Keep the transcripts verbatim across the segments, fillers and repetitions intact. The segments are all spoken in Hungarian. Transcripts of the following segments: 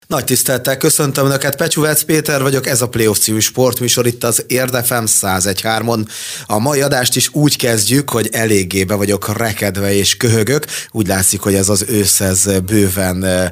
Nagy tisztelettel köszöntöm Önöket, Pecsúvác Péter vagyok, ez a Playoff című sportműsor itt az Érd ef em száz egy pont három-on. A mai adást is úgy kezdjük, hogy eléggé be vagyok rekedve és köhögök. Úgy látszik, hogy ez az ősz ez bőven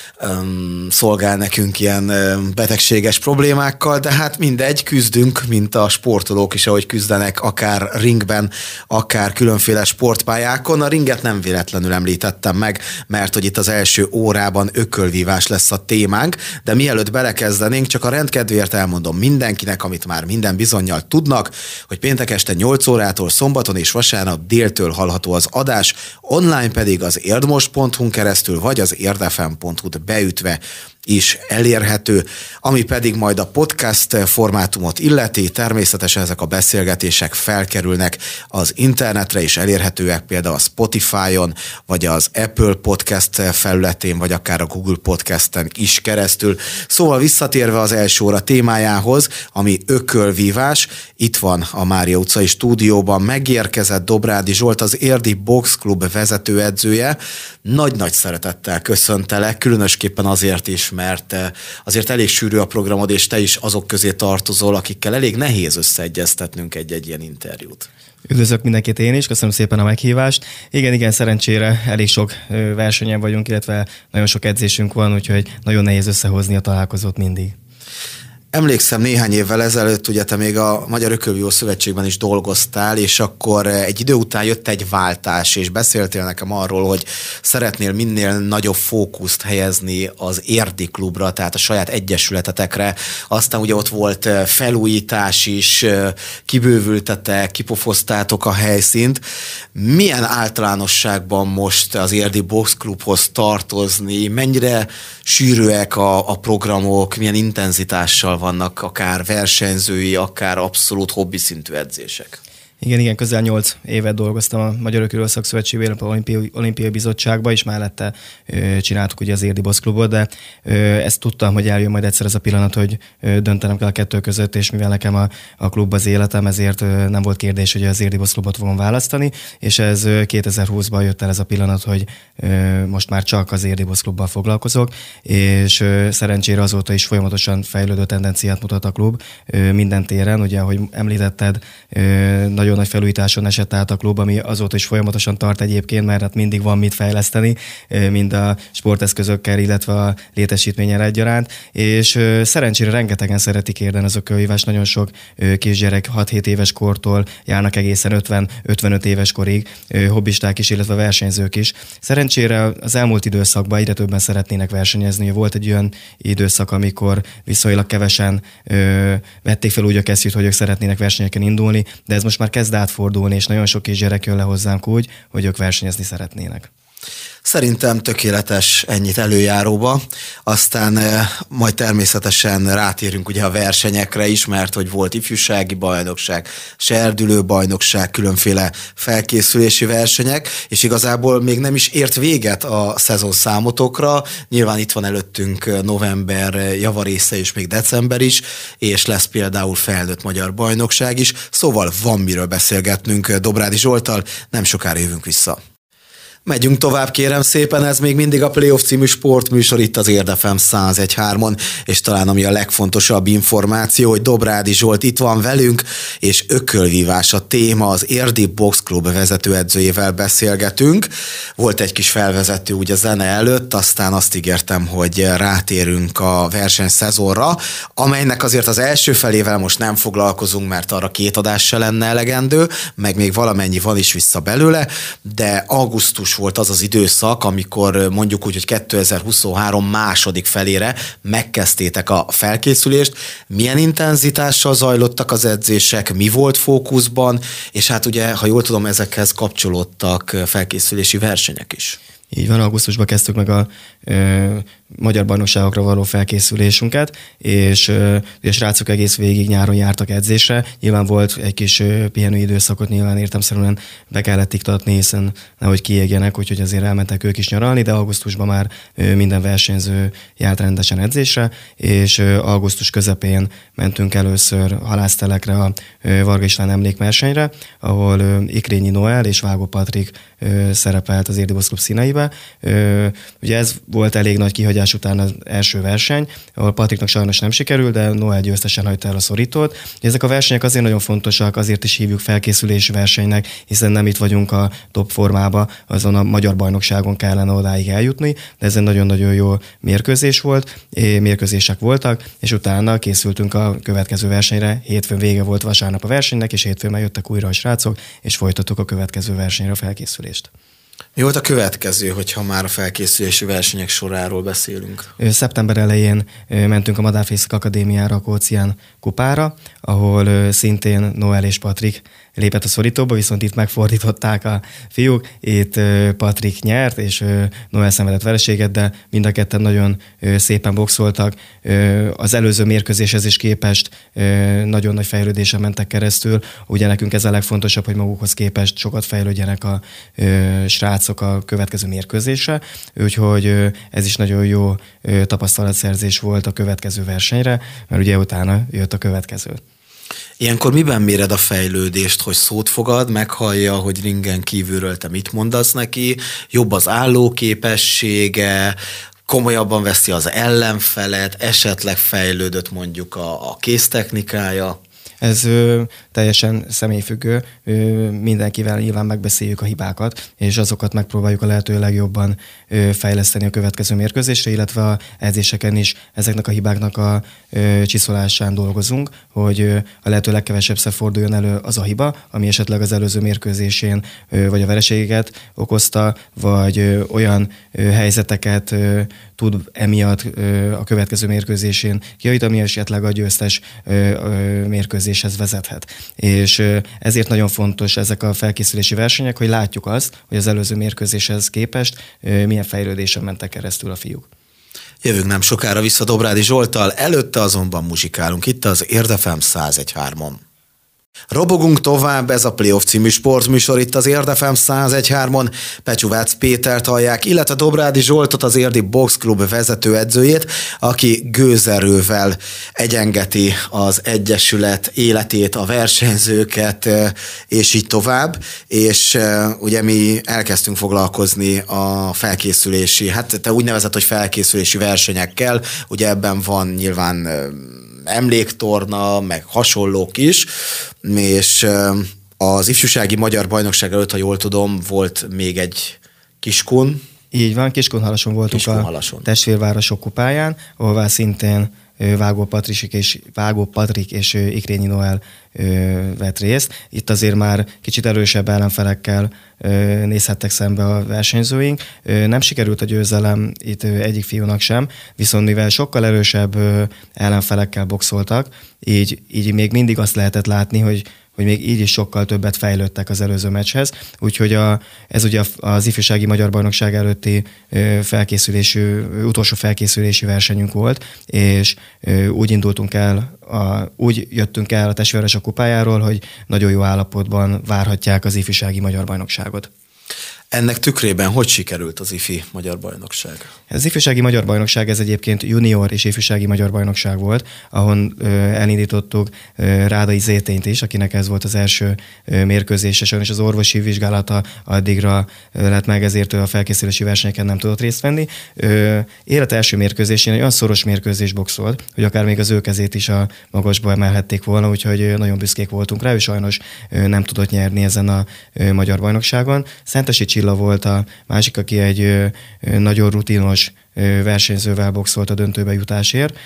Um, szolgál nekünk ilyen um, betegséges problémákkal, de hát mindegy, küzdünk, mint a sportolók is, ahogy küzdenek, akár ringben, akár különféle sportpályákon. A ringet nem véletlenül említettem meg, mert hogy itt az első órában ökölvívás lesz a témánk, de mielőtt belekezdenénk, csak a rendkedvéért elmondom mindenkinek, amit már minden bizonnyal tudnak, hogy péntek este nyolc órától szombaton és vasárnap déltől hallható az adás, online pedig az érdmost pont hu-n keresztül, vagy az érdefem pont hu-t beütve is elérhető, ami pedig majd a podcast formátumot illeti, természetesen ezek a beszélgetések felkerülnek az internetre és elérhetőek például a Spotify-on, vagy az Apple Podcast felületén, vagy akár a Google Podcasten is keresztül. Szóval visszatérve az első óra témájához, ami ökölvívás, itt van a Mária utcai stúdióban, megérkezett Dobrádi Zsolt, az Érdi Box Klub vezetőedzője. Nagy-nagy szeretettel köszöntelek, különösképpen azért is, mert azért elég sűrű a programod, és te is azok közé tartozol, akikkel elég nehéz összeegyeztetnünk egy-egy ilyen interjút. Üdvözlök mindenkit én is, köszönöm szépen a meghívást. Igen, igen, szerencsére elég sok versenyen vagyunk, illetve nagyon sok edzésünk van, úgyhogy nagyon nehéz összehozni a találkozót mindig. Emlékszem, néhány évvel ezelőtt ugye te még a Magyar Ökölvívó Szövetségben is dolgoztál, és akkor egy idő után jött egy váltás, és beszéltél nekem arról, hogy szeretnél minél nagyobb fókuszt helyezni az érdi klubra, tehát a saját egyesületetekre. Aztán ugye ott volt felújítás is, kibővültetek, kipofoztátok a helyszínt. Milyen általánosságban most az Érdi Box Klubhoz tartozni? Mennyire sűrűek a, a programok, milyen intenzitással vannak akár versenyzői, akár abszolút hobbi szintű edzések? Igen, igen, közel nyolc évet dolgoztam a Magyar Ökölvívó Szövetségben, a Olimpiai, Olimpiai Bizottságban, és mellette ö, csináltuk ugye az Érdi Box Klubot, de ö, ezt tudtam, hogy eljön majd egyszer ez a pillanat, hogy ö, döntenem kell a kettő között, és mivel nekem a, a klub az életem, ezért ö, nem volt kérdés, hogy az Érdi Box Klubot fogom választani, és ez ö, kétezer-húszban jött el ez a pillanat, hogy ö, most már csak az Érdi Box Klubbal foglalkozok, és ö, szerencsére azóta is folyamatosan fejlődő tendenciát mutat a klub ö, minden téren, ugye, ahogy említetted, ö, nagyon nagy felújításon esett át a klub, ami azóta is folyamatosan tart egyébként, mert hát mindig van mit fejleszteni, mind a sporteszközökkel, illetve a létesítményen egyaránt, és szerencsére rengetegen szeretik Érden az ökölvívást, nagyon sok kisgyerek hat-hét éves kortól járnak egészen ötven-ötvenöt éves korig, hobbisták is, illetve versenyzők is. Szerencsére az elmúlt időszakban egyre többen szeretnének versenyezni. Volt egy olyan időszak, amikor viszonylag kevesen ö, vették fel úgy a kesztyűt, hogy ők szeretnének versenyeken indulni, de ez most már kezd átfordulni, és nagyon sok kisgyerek jön le hozzánk úgy, hogy ők versenyezni szeretnének. Szerintem tökéletes ennyit előjáróba, aztán eh, majd természetesen rátérünk ugye a versenyekre is, mert hogy volt ifjúsági bajnokság, serdülő bajnokság, különféle felkészülési versenyek, és igazából még nem is ért véget a szezon számotokra. Nyilván itt van előttünk november javarésze és még december is, és lesz például felnőtt magyar bajnokság is, szóval van miről beszélgetnünk Dobrádi Zsolttal, nem sokára jövünk vissza. Megyünk tovább, kérem szépen, ez még mindig a Playoff című sportműsor itt az Érd ef em száz egy pont három-on, és talán ami a legfontosabb információ, hogy Dobrádi Zsolt itt van velünk, és ökölvívás a téma, az Érdi Box Klub vezetőedzőjével beszélgetünk. Volt egy kis felvezető ugye zene előtt, aztán azt ígértem, hogy rátérünk a versenyszezonra, amelynek azért az első felével most nem foglalkozunk, mert arra két adás se lenne elegendő, meg még valamennyi van is vissza belőle, de augusztus volt az az időszak, amikor mondjuk úgy, hogy kétezer-huszonhárom második felére megkezdtétek a felkészülést. Milyen intenzitással zajlottak az edzések, mi volt fókuszban, és hát ugye, ha jól tudom, ezekhez kapcsolódtak felkészülési versenyek is. Így van, augusztusban kezdtük meg a ö, magyar bajnokságokra való felkészülésünket, és ö, a srácok egész végig nyáron jártak edzésre. Nyilván volt egy kis ö, pihenő időszakot, nyilván értelemszerűen be kellett iktatni, hiszen nehogy kiégjenek, úgyhogy azért elmentek ők is nyaralni, de augusztusban már ö, minden versenyző járt rendesen edzésre, és ö, augusztus közepén mentünk először halásztelekre a ö, Varga István emlékversenyre, ahol ö, Ikrényi Noel és Vágó Patrik ö, szerepelt az Érdi Box Klub színeiben, készülve. Ugye ez volt elég nagy kihagyás után az első verseny, ahol Patriknak sajnos nem sikerült, de Noel győztesen hagyta el a szorítót. Ezek a versenyek azért nagyon fontosak, azért is hívjuk felkészülési versenynek, hiszen nem itt vagyunk a top formába, azon a magyar bajnokságon kellene odáig eljutni, de ez egy nagyon-nagyon jó mérkőzés volt, mérkőzések voltak, és utána készültünk a következő versenyre. Hétfőn vége volt vasárnap a versenynek, és hétfőn már jöttek újra a srácok, és folytattuk a következő versenyre a felkészülést. Mi volt a következő, hogyha már a felkészülési versenyek soráról beszélünk? Szeptember elején mentünk a Madárfészek Akadémiára, a Kócián kupára, ahol szintén Noel és Patrik lépett a szorítóba, viszont itt megfordították a fiúk, itt Patrik nyert, és Noel szenvedett vereséget, de mind a ketten nagyon szépen boxoltak. Az előző mérkőzéshez is képest nagyon nagy fejlődésen mentek keresztül. Ugye nekünk ez a legfontosabb, hogy magukhoz képest sokat fejlődjenek a srácok a következő mérkőzésre, úgyhogy ez is nagyon jó tapasztalatszerzés volt a következő versenyre, mert ugye utána jött a következő. Ilyenkor miben méred a fejlődést, hogy szót fogad, meghallja, hogy ringen kívülről te mit mondasz neki, jobb az állóképessége, komolyabban veszi az ellenfelet, esetleg fejlődött mondjuk a, a kéztechnikája? Ez ö, teljesen személyfüggő, ö, mindenkivel nyilván megbeszéljük a hibákat, és azokat megpróbáljuk a lehető legjobban ö, fejleszteni a következő mérkőzésre, illetve a edzéseken is ezeknek a hibáknak a ö, csiszolásán dolgozunk, hogy ö, a lehető legkevesebbszer forduljon elő az a hiba, ami esetleg az előző mérkőzésén ö, vagy a vereségeket okozta, vagy ö, olyan ö, helyzeteket ö, tud emiatt ö, a következő mérkőzésén kijavítani, ami esetleg a győztes ö, ö, mérkőzéshez vezethet. És ö, ezért nagyon fontos ezek a felkészülési versenyek, hogy látjuk azt, hogy az előző mérkőzéshez képest ö, milyen fejlődésen mentek keresztül a fiúk. Jövünk nem sokára vissza Dobrádi Zsolttal, előtte azonban muzsikálunk itt az Érd ef em száz egy hármon. Robogunk tovább, ez a Playoff című sportműsor itt az Érd ef em száz egy hármon. Pecsúvác Pétert hallják, illetve Dobrádi Zsoltot, az Érdi Box Klub vezetőedzőjét, aki gőzerővel egyengeti az egyesület életét, a versenyzőket, és így tovább. És ugye mi elkezdtünk foglalkozni a felkészülési, hát te úgy nevezed, hogy felkészülési versenyekkel, ugye ebben van nyilván emléktorna, meg hasonlók is, és az ifjúsági magyar bajnokság előtt, ha jól tudom, volt még egy Kiskun. Így van, Kiskunhalason voltunk Kiskunhalason. A testvérvárosok kupáján, ahová szintén Vágó Patrik és, Vágó Patrik és Ikrényi Noel vett részt. Itt azért már kicsit erősebb ellenfelekkel nézhettek szembe a versenyzőink. Nem sikerült a győzelem itt egyik fiúnak sem, viszont mivel sokkal erősebb ellenfelekkel boxoltak, így, így még mindig azt lehetett látni, hogy hogy még így is sokkal többet fejlődtek az előző meccshez. Úgyhogy a, ez ugye az ifjúsági magyar bajnokság előtti felkészülési, utolsó felkészülési versenyünk volt, és úgy indultunk el, a, úgy jöttünk el a testvérvárosok kupájáról, hogy nagyon jó állapotban várhatják az ifjúsági magyar bajnokságot. Ennek tükrében hogy sikerült az ifi magyar bajnokság? Az ifjúsági magyar bajnokság, ez egyébként junior és ifjúsági magyar bajnokság volt, ahol ö, elindítottuk ö, Rádai Zétényt is, akinek ez volt az első ö, mérkőzése, sajnos az orvosi vizsgálata addigra ö, lett meg, ezért ő a felkészülési versenyeken nem tudott részt venni. Ö, élet első mérkőzésén egy olyan szoros mérkőzés boxolt, hogy akár még az ő kezét is a magasba emelhették volna, úgyhogy ö, nagyon büszkék voltunk rá, ő sajnos ö, nem tudott nyerni ezen a ö, magyar bajnokságon. Szentesi Csilla volt a másik, aki egy ö, nagyon rutinos ö, versenyzővel boxolt a döntőbe jutásért.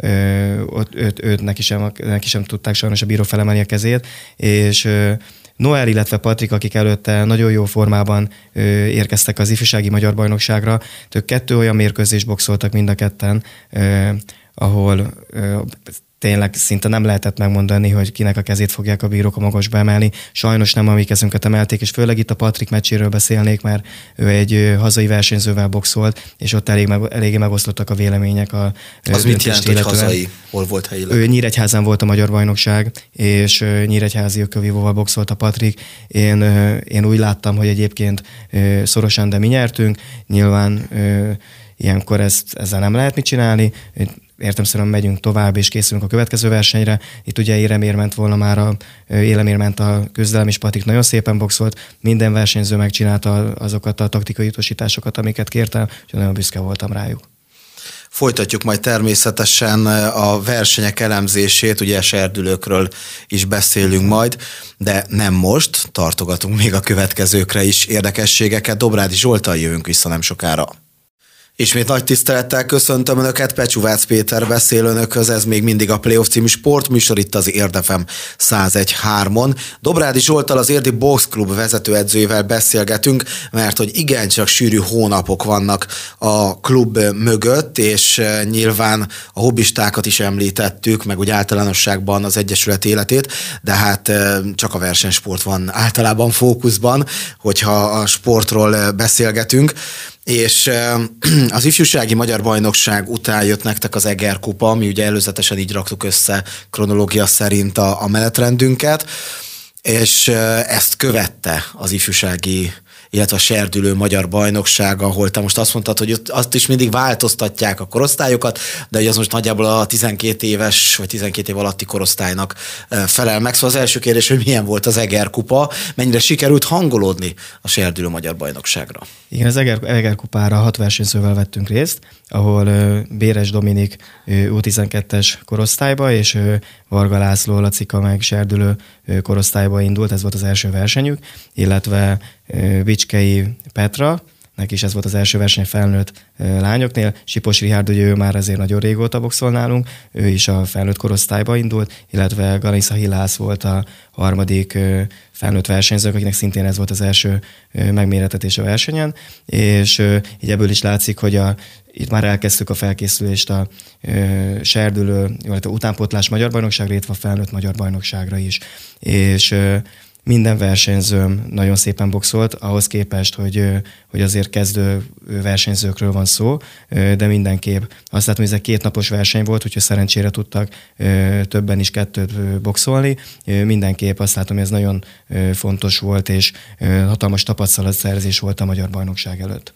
Ö, ott, őt, őt neki, sem, neki sem tudták sajnos a bíró felemelni a kezét, és ö, Noel, illetve Patrik, akik előtte nagyon jó formában ö, érkeztek az ifjúsági magyar bajnokságra, ők kettő olyan mérkőzést boxoltak mind a ketten, ö, ahol ö, tényleg szinte nem lehetett megmondani, hogy kinek a kezét fogják a bírók a magasba emelni. Sajnos nem a mi kezünket emelték, és főleg itt a Patrik meccséről beszélnék, mert ő egy hazai versenyzővel boxolt, és ott elég meg, eléggé megosztottak a vélemények. A az mit jelent, hogy hazai? Hol volt helyileg? Ő Nyíregyházán volt a magyar bajnokság, és nyíregyházi ökölvívóval boxolt a Patrik. Én, én úgy láttam, hogy egyébként szorosan, de mi nyertünk. Nyilván ilyenkor ezt, ezzel nem lehet mit csinálni. értelemszerűen megyünk tovább, és készülünk a következő versenyre. Itt ugye Éremér ment volna már, a, Élemér ment a küzdelem, és Patik nagyon szépen boxolt. Minden versenyző megcsinálta azokat a taktikai utasításokat, amiket kértem, és nagyon büszke voltam rájuk. Folytatjuk majd természetesen a versenyek elemzését, ugye serdülőkről is beszélünk majd, de nem most, tartogatunk még a következőkre is érdekességeket. Dobrádi Zsolttal jövünk vissza nem sokára. Ismét nagy tisztelettel köszöntöm Önöket, Pecsúvác Péter beszél Önökhöz, ez még mindig a Playoff című sportműsor itt az Érd ef em száz egy hármon. Dobrádi Zsolttal, az Érdi Box Klub vezetőedzőjével beszélgetünk, mert hogy igencsak sűrű hónapok vannak a klub mögött, és nyilván a hobbistákat is említettük, meg úgy általánosságban az egyesület életét, de hát csak a versenysport van általában fókuszban, hogyha a sportról beszélgetünk. És az ifjúsági magyar bajnokság után jött nektek az Eger kupa, mi ugye előzetesen így raktuk össze kronológia szerint a, a menetrendünket, és ezt követte az ifjúsági, illetve a serdülő magyar bajnokság, ahol te most azt mondtad, hogy azt is mindig változtatják a korosztályokat, de hogy az most nagyjából a tizenkét éves vagy tizenkét év alatti korosztálynak felel meg. Szóval az első kérdés, hogy milyen volt az Eger kupa, mennyire sikerült hangolódni a serdülő magyar bajnokságra? Igen, az Eger, Eger kupára hat versenyzővel vettünk részt, ahol Béres Dominik U tizenkettes korosztályba, és Varga László, Lacika meg serdülő korosztályba indult, ez volt az első versenyük, illetve Bicskei Petra, neki is ez volt az első verseny felnőtt lányoknél. Sipos Rihárd, ugye ő már azért nagyon régóta boxol nálunk, ő is a felnőtt korosztályba indult, illetve Ganisza Hilász volt a harmadik felnőtt versenyző, akinek szintén ez volt az első megméretetés a versenyen, és így ebből is látszik, hogy a, itt már elkezdtük a felkészülést a ö, serdülő, illetve utánpótlás magyar bajnokságra, illetve a felnőtt magyar bajnokságra is. És ö, minden versenyzőm nagyon szépen boxolt, ahhoz képest, hogy, hogy azért kezdő versenyzőkről van szó, de mindenképp azt látom, hogy ez egy kétnapos verseny volt, úgyhogy szerencsére tudtak többen is kettőt boxolni. Mindenképp azt látom, hogy ez nagyon fontos volt, és hatalmas tapasztalatszerzés volt a magyar bajnokság előtt.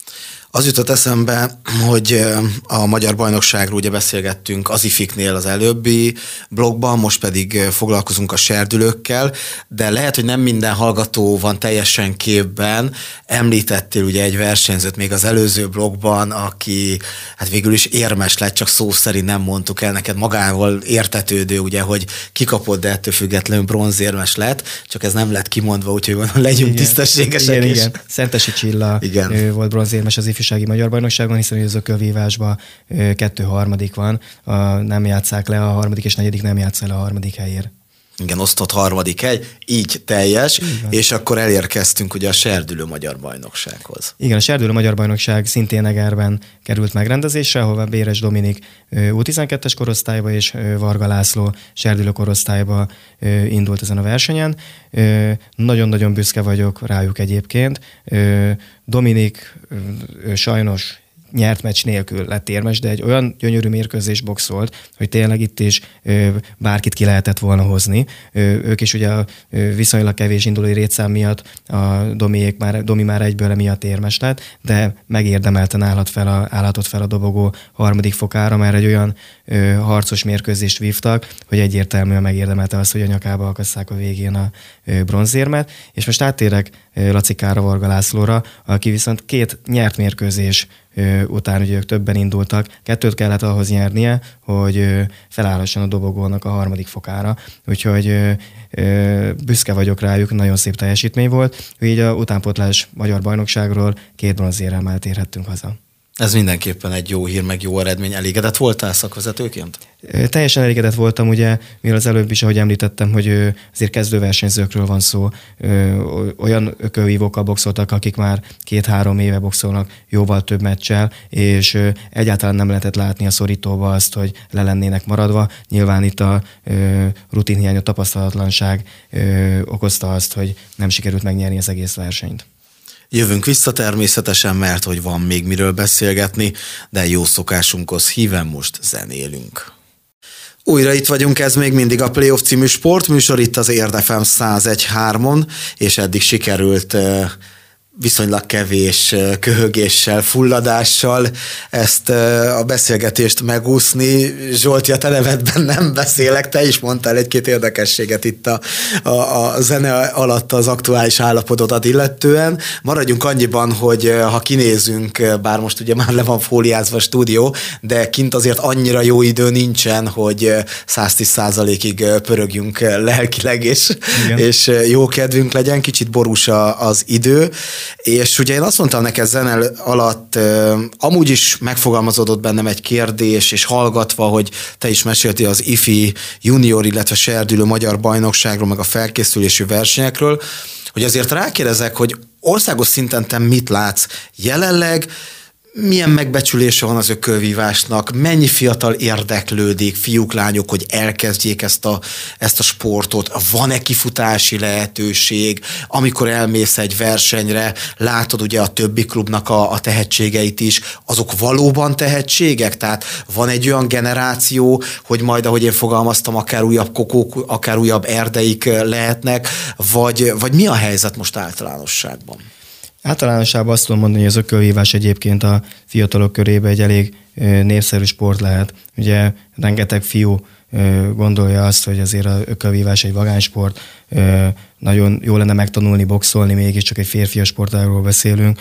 Az jutott eszembe, hogy a magyar bajnokságról ugye beszélgettünk az ifiknél az előbbi blogban, most pedig foglalkozunk a serdülőkkel, de lehet, hogy nem minden hallgató van teljesen képben. Említettél ugye egy versenyzőt még az előző blogban, aki hát végül is érmes lett, csak szó szerint nem mondtuk el, neked magával értetődő, ugye, hogy kikapott, de ettől függetlenül bronzérmes lett, csak ez nem lett kimondva, úgyhogy legyünk igen, tisztességesek. Igen, igen. Szentesi Csilla igen. volt bronzérmes az ifjúsági magyar bajnokságban, hiszen az ökölvívásban kettő harmadik van, a, nem játsszák le a harmadik és negyedik, nem játsz le a harmadik helyért. Igen, osztott harmadik hely, így teljes, igen. És akkor elérkeztünk ugye a serdülő magyar bajnoksághoz. Igen, a serdülő magyar bajnokság szintén Egerben került megrendezésre, ahol Béres Dominik U tizenkettes korosztályba és Varga László serdülő korosztályba indult ezen a versenyen. Nagyon-nagyon büszke vagyok rájuk egyébként. Dominik sajnos nyert meccs nélkül lett érmes, de egy olyan gyönyörű mérkőzés boxolt, hogy tényleg itt is ö, bárkit ki lehetett volna hozni. Ö, ők is ugye a ö, viszonylag kevés indulói létszám miatt, a Domiék már, Domi már egyből emiatt érmes lett, de megérdemelten állhat fel a, állhatott fel a dobogó harmadik fokára, mert egy olyan ö, harcos mérkőzést vívtak, hogy egyértelműen megérdemelte azt, hogy a nyakába akasszák a végén a ö, bronzérmet. És most áttérek ö, Lacikára, Varga Lászlóra, aki viszont két nyert mérkőzés után ugye ők többen indultak, kettőt kellett ahhoz nyernie, hogy felállhasson a dobogónak a harmadik fokára, úgyhogy büszke vagyok rájuk, nagyon szép teljesítmény volt, így a utánpótlás magyar bajnokságról két bronzéremmel térhettünk haza. Ez mindenképpen egy jó hír, meg jó eredmény. Elégedett voltál szakvezetőként? Teljesen elégedett voltam, ugye, mivel az előbb is, ahogy említettem, hogy azért kezdőversenyzőkről van szó, olyan ökölvívókkal boxoltak, akik már két-három éve boxolnak jóval több meccsel, és egyáltalán nem lehetett látni a szorítóba azt, hogy le lennének maradva. Nyilván itt a rutinhiány, a tapasztalatlanság okozta azt, hogy nem sikerült megnyerni az egész versenyt. Jövünk vissza természetesen, mert hogy van még miről beszélgetni, de jó szokásunkhoz híven most zenélünk. Újra itt vagyunk, ez még mindig a Playoff című sportműsor, itt az Érd ef em száz egy hármon, és eddig sikerült viszonylag kevés köhögéssel, fulladással ezt a beszélgetést megúszni. Zsolti, a te nevedben nem beszélek, te is mondtál egy-két érdekességet itt a, a, a zene alatt az aktuális állapotodat illetően. Maradjunk annyiban, hogy ha kinézünk, bár most ugye már le van fóliázva a stúdió, de kint azért annyira jó idő nincsen, hogy száztíz százalékig pörögjünk lelkileg, és, és jó kedvünk legyen, kicsit borús az idő. És ugye én azt mondtam neked zene alatt, uh, amúgy is megfogalmazódott bennem egy kérdés, és hallgatva, hogy te is meséltél az ifi, junior, illetve serdülő magyar bajnokságról, meg a felkészülési versenyekről, hogy azért rákérdezek, hogy országos szinten te mit látsz jelenleg, milyen megbecsülése van az ökölvívásnak, mennyi fiatal érdeklődik, fiúk, lányok, hogy elkezdjék ezt a, ezt a sportot, van-e kifutási lehetőség, amikor elmész egy versenyre, látod ugye a többi klubnak a, a tehetségeit is, azok valóban tehetségek? Tehát van egy olyan generáció, hogy majd, ahogy én fogalmaztam, akár újabb kokók, akár újabb erdeik lehetnek, vagy, vagy mi a helyzet most általánosságban? Általánosában azt tudom mondani, hogy az ökölvívás egyébként a fiatalok körében egy elég népszerű sport lehet. Ugye rengeteg fiú gondolja azt, hogy azért az ökölvívás egy vagánysport, nagyon jó lenne megtanulni boxolni, mégiscsak egy férfias sportágról beszélünk,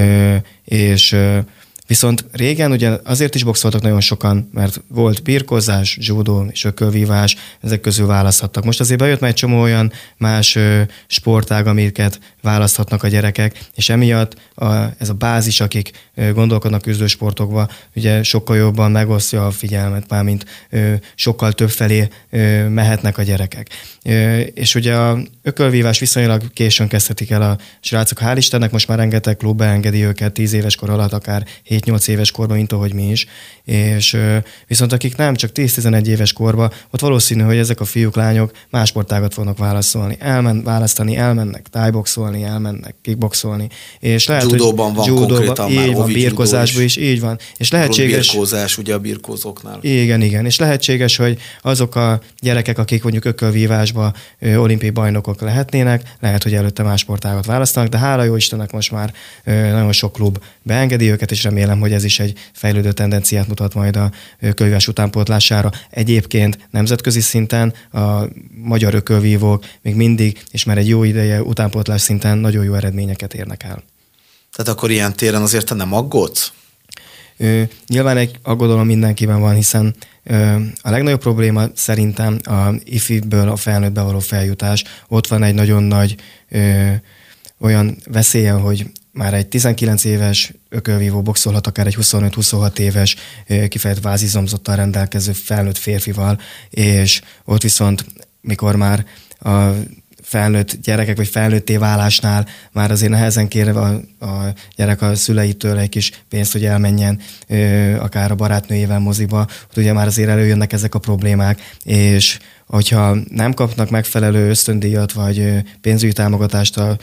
és viszont régen ugye azért is boxoltak nagyon sokan, mert volt birkózás, judó és ökölvívás, ezek közül választhattak. Most azért bejött már egy csomó olyan más ö, sportág, amiket választhatnak a gyerekek, és emiatt a, ez a bázis, akik ö, gondolkodnak küzdősportokba, ugye sokkal jobban megosztja a figyelmet, mármint ö, sokkal több felé ö, mehetnek a gyerekek. Ö, és ugye a ökölvívás viszonylag későn kezdhetik el a srácok. Hál' Istennek most már rengeteg klub beengedi őket tíz éves kor alatt, akár hét-nyolc éves korban, mint ahogy mi is, és viszont akik nem, csak tíz-tizenegy éves korban, ott valószínű, hogy ezek a fiúk, lányok más sportágat fognak válaszolni. Elmen, választani, elmennek tájboxolni, elmennek kickboxolni, és lehet, judóban van judóban, konkrétan így már, van, birkózásban is. is, így van. És lehetséges... Birkózás ugye a birkózóknál. Igen, igen, és lehetséges, hogy azok a gyerekek, akik mondjuk ökölvívásban olimpiai bajnokok lehetnének, lehet, hogy előtte más sportágat választanak, de hála jó Istennek most már nagyon sok klub beengedi őket, és remélem, hogy ez is egy fejlődő tendenciát mutat majd a ökölvívás utánpótlására. Egyébként nemzetközi szinten a magyar ökölvívók még mindig, és már egy jó ideje utánpótlás szinten nagyon jó eredményeket érnek el. Tehát akkor ilyen téren azért te nem aggódsz? Ö, nyilván egy aggodalom mindenkiben van, hiszen ö, a legnagyobb probléma szerintem a ifiből a felnőttbe való feljutás. Ott van egy nagyon nagy ö, olyan veszélye, hogy már egy tizenkilenc éves ökölvívó boxolhat akár egy huszonöt-huszonhat éves kifejezett vázizomzottal rendelkező felnőtt férfival, és ott viszont, mikor már a felnőtt gyerekek, vagy felnőtté válásnál már azért nehezen kér a, a gyerek a szüleitől egy kis pénzt, hogy elmenjen akár a barátnőjével moziba, ott ugye már azért előjönnek ezek a problémák, és hogyha nem kapnak megfelelő ösztöndíjat, vagy pénzügyi támogatást a,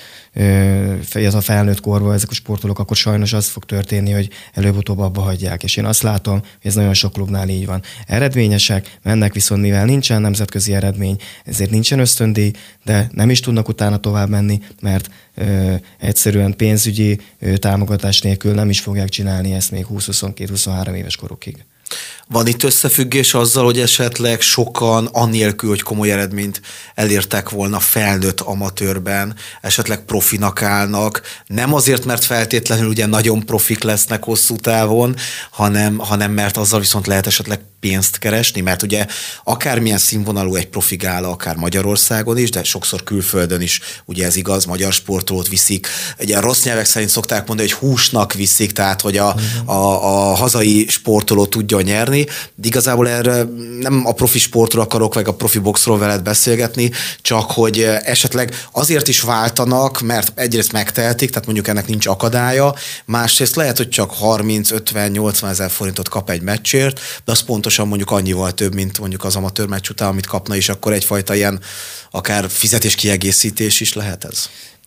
a felnőtt korban ezek a sportolók, akkor sajnos az fog történni, hogy előbb-utóbb abba hagyják. És én azt látom, hogy ez nagyon sok klubnál így van. Eredményesek, mennek viszont, mivel nincsen nemzetközi eredmény, ezért nincsen ösztöndíj, de nem is tudnak utána tovább menni, mert ö, egyszerűen pénzügyi ö, támogatás nélkül nem is fogják csinálni ezt még húsz-huszonkettő-huszonhárom éves korukig. Van itt összefüggés azzal, hogy esetleg sokan anélkül, hogy komoly eredményt elértek volna felnőtt amatőrben, esetleg profinak állnak, nem azért, mert feltétlenül ugye nagyon profik lesznek hosszú távon, hanem, hanem mert azzal viszont lehet esetleg pénzt keresni, mert ugye akármilyen színvonalú egy profi gála, akár Magyarországon is, de sokszor külföldön is, ugye ez igaz, magyar sportolót viszik. Ugye a rossz nyelvek szerint szokták mondani, hogy húsnak viszik, tehát hogy a, a, a hazai sportoló tudja nyerni, de igazából erre nem a profi sportról akarok, vagy a profi boxról veled beszélgetni, csak hogy esetleg azért is váltanak, mert egyrészt megtehetik, tehát mondjuk ennek nincs akadálya, másrészt lehet, hogy csak harminc, ötven, nyolcvan ezer forintot kap egy meccsért, de az pontosan mondjuk annyival több, mint mondjuk az amatőr meccs után, amit kapna, és akkor egyfajta ilyen akár fizetéskiegészítés is lehet ez.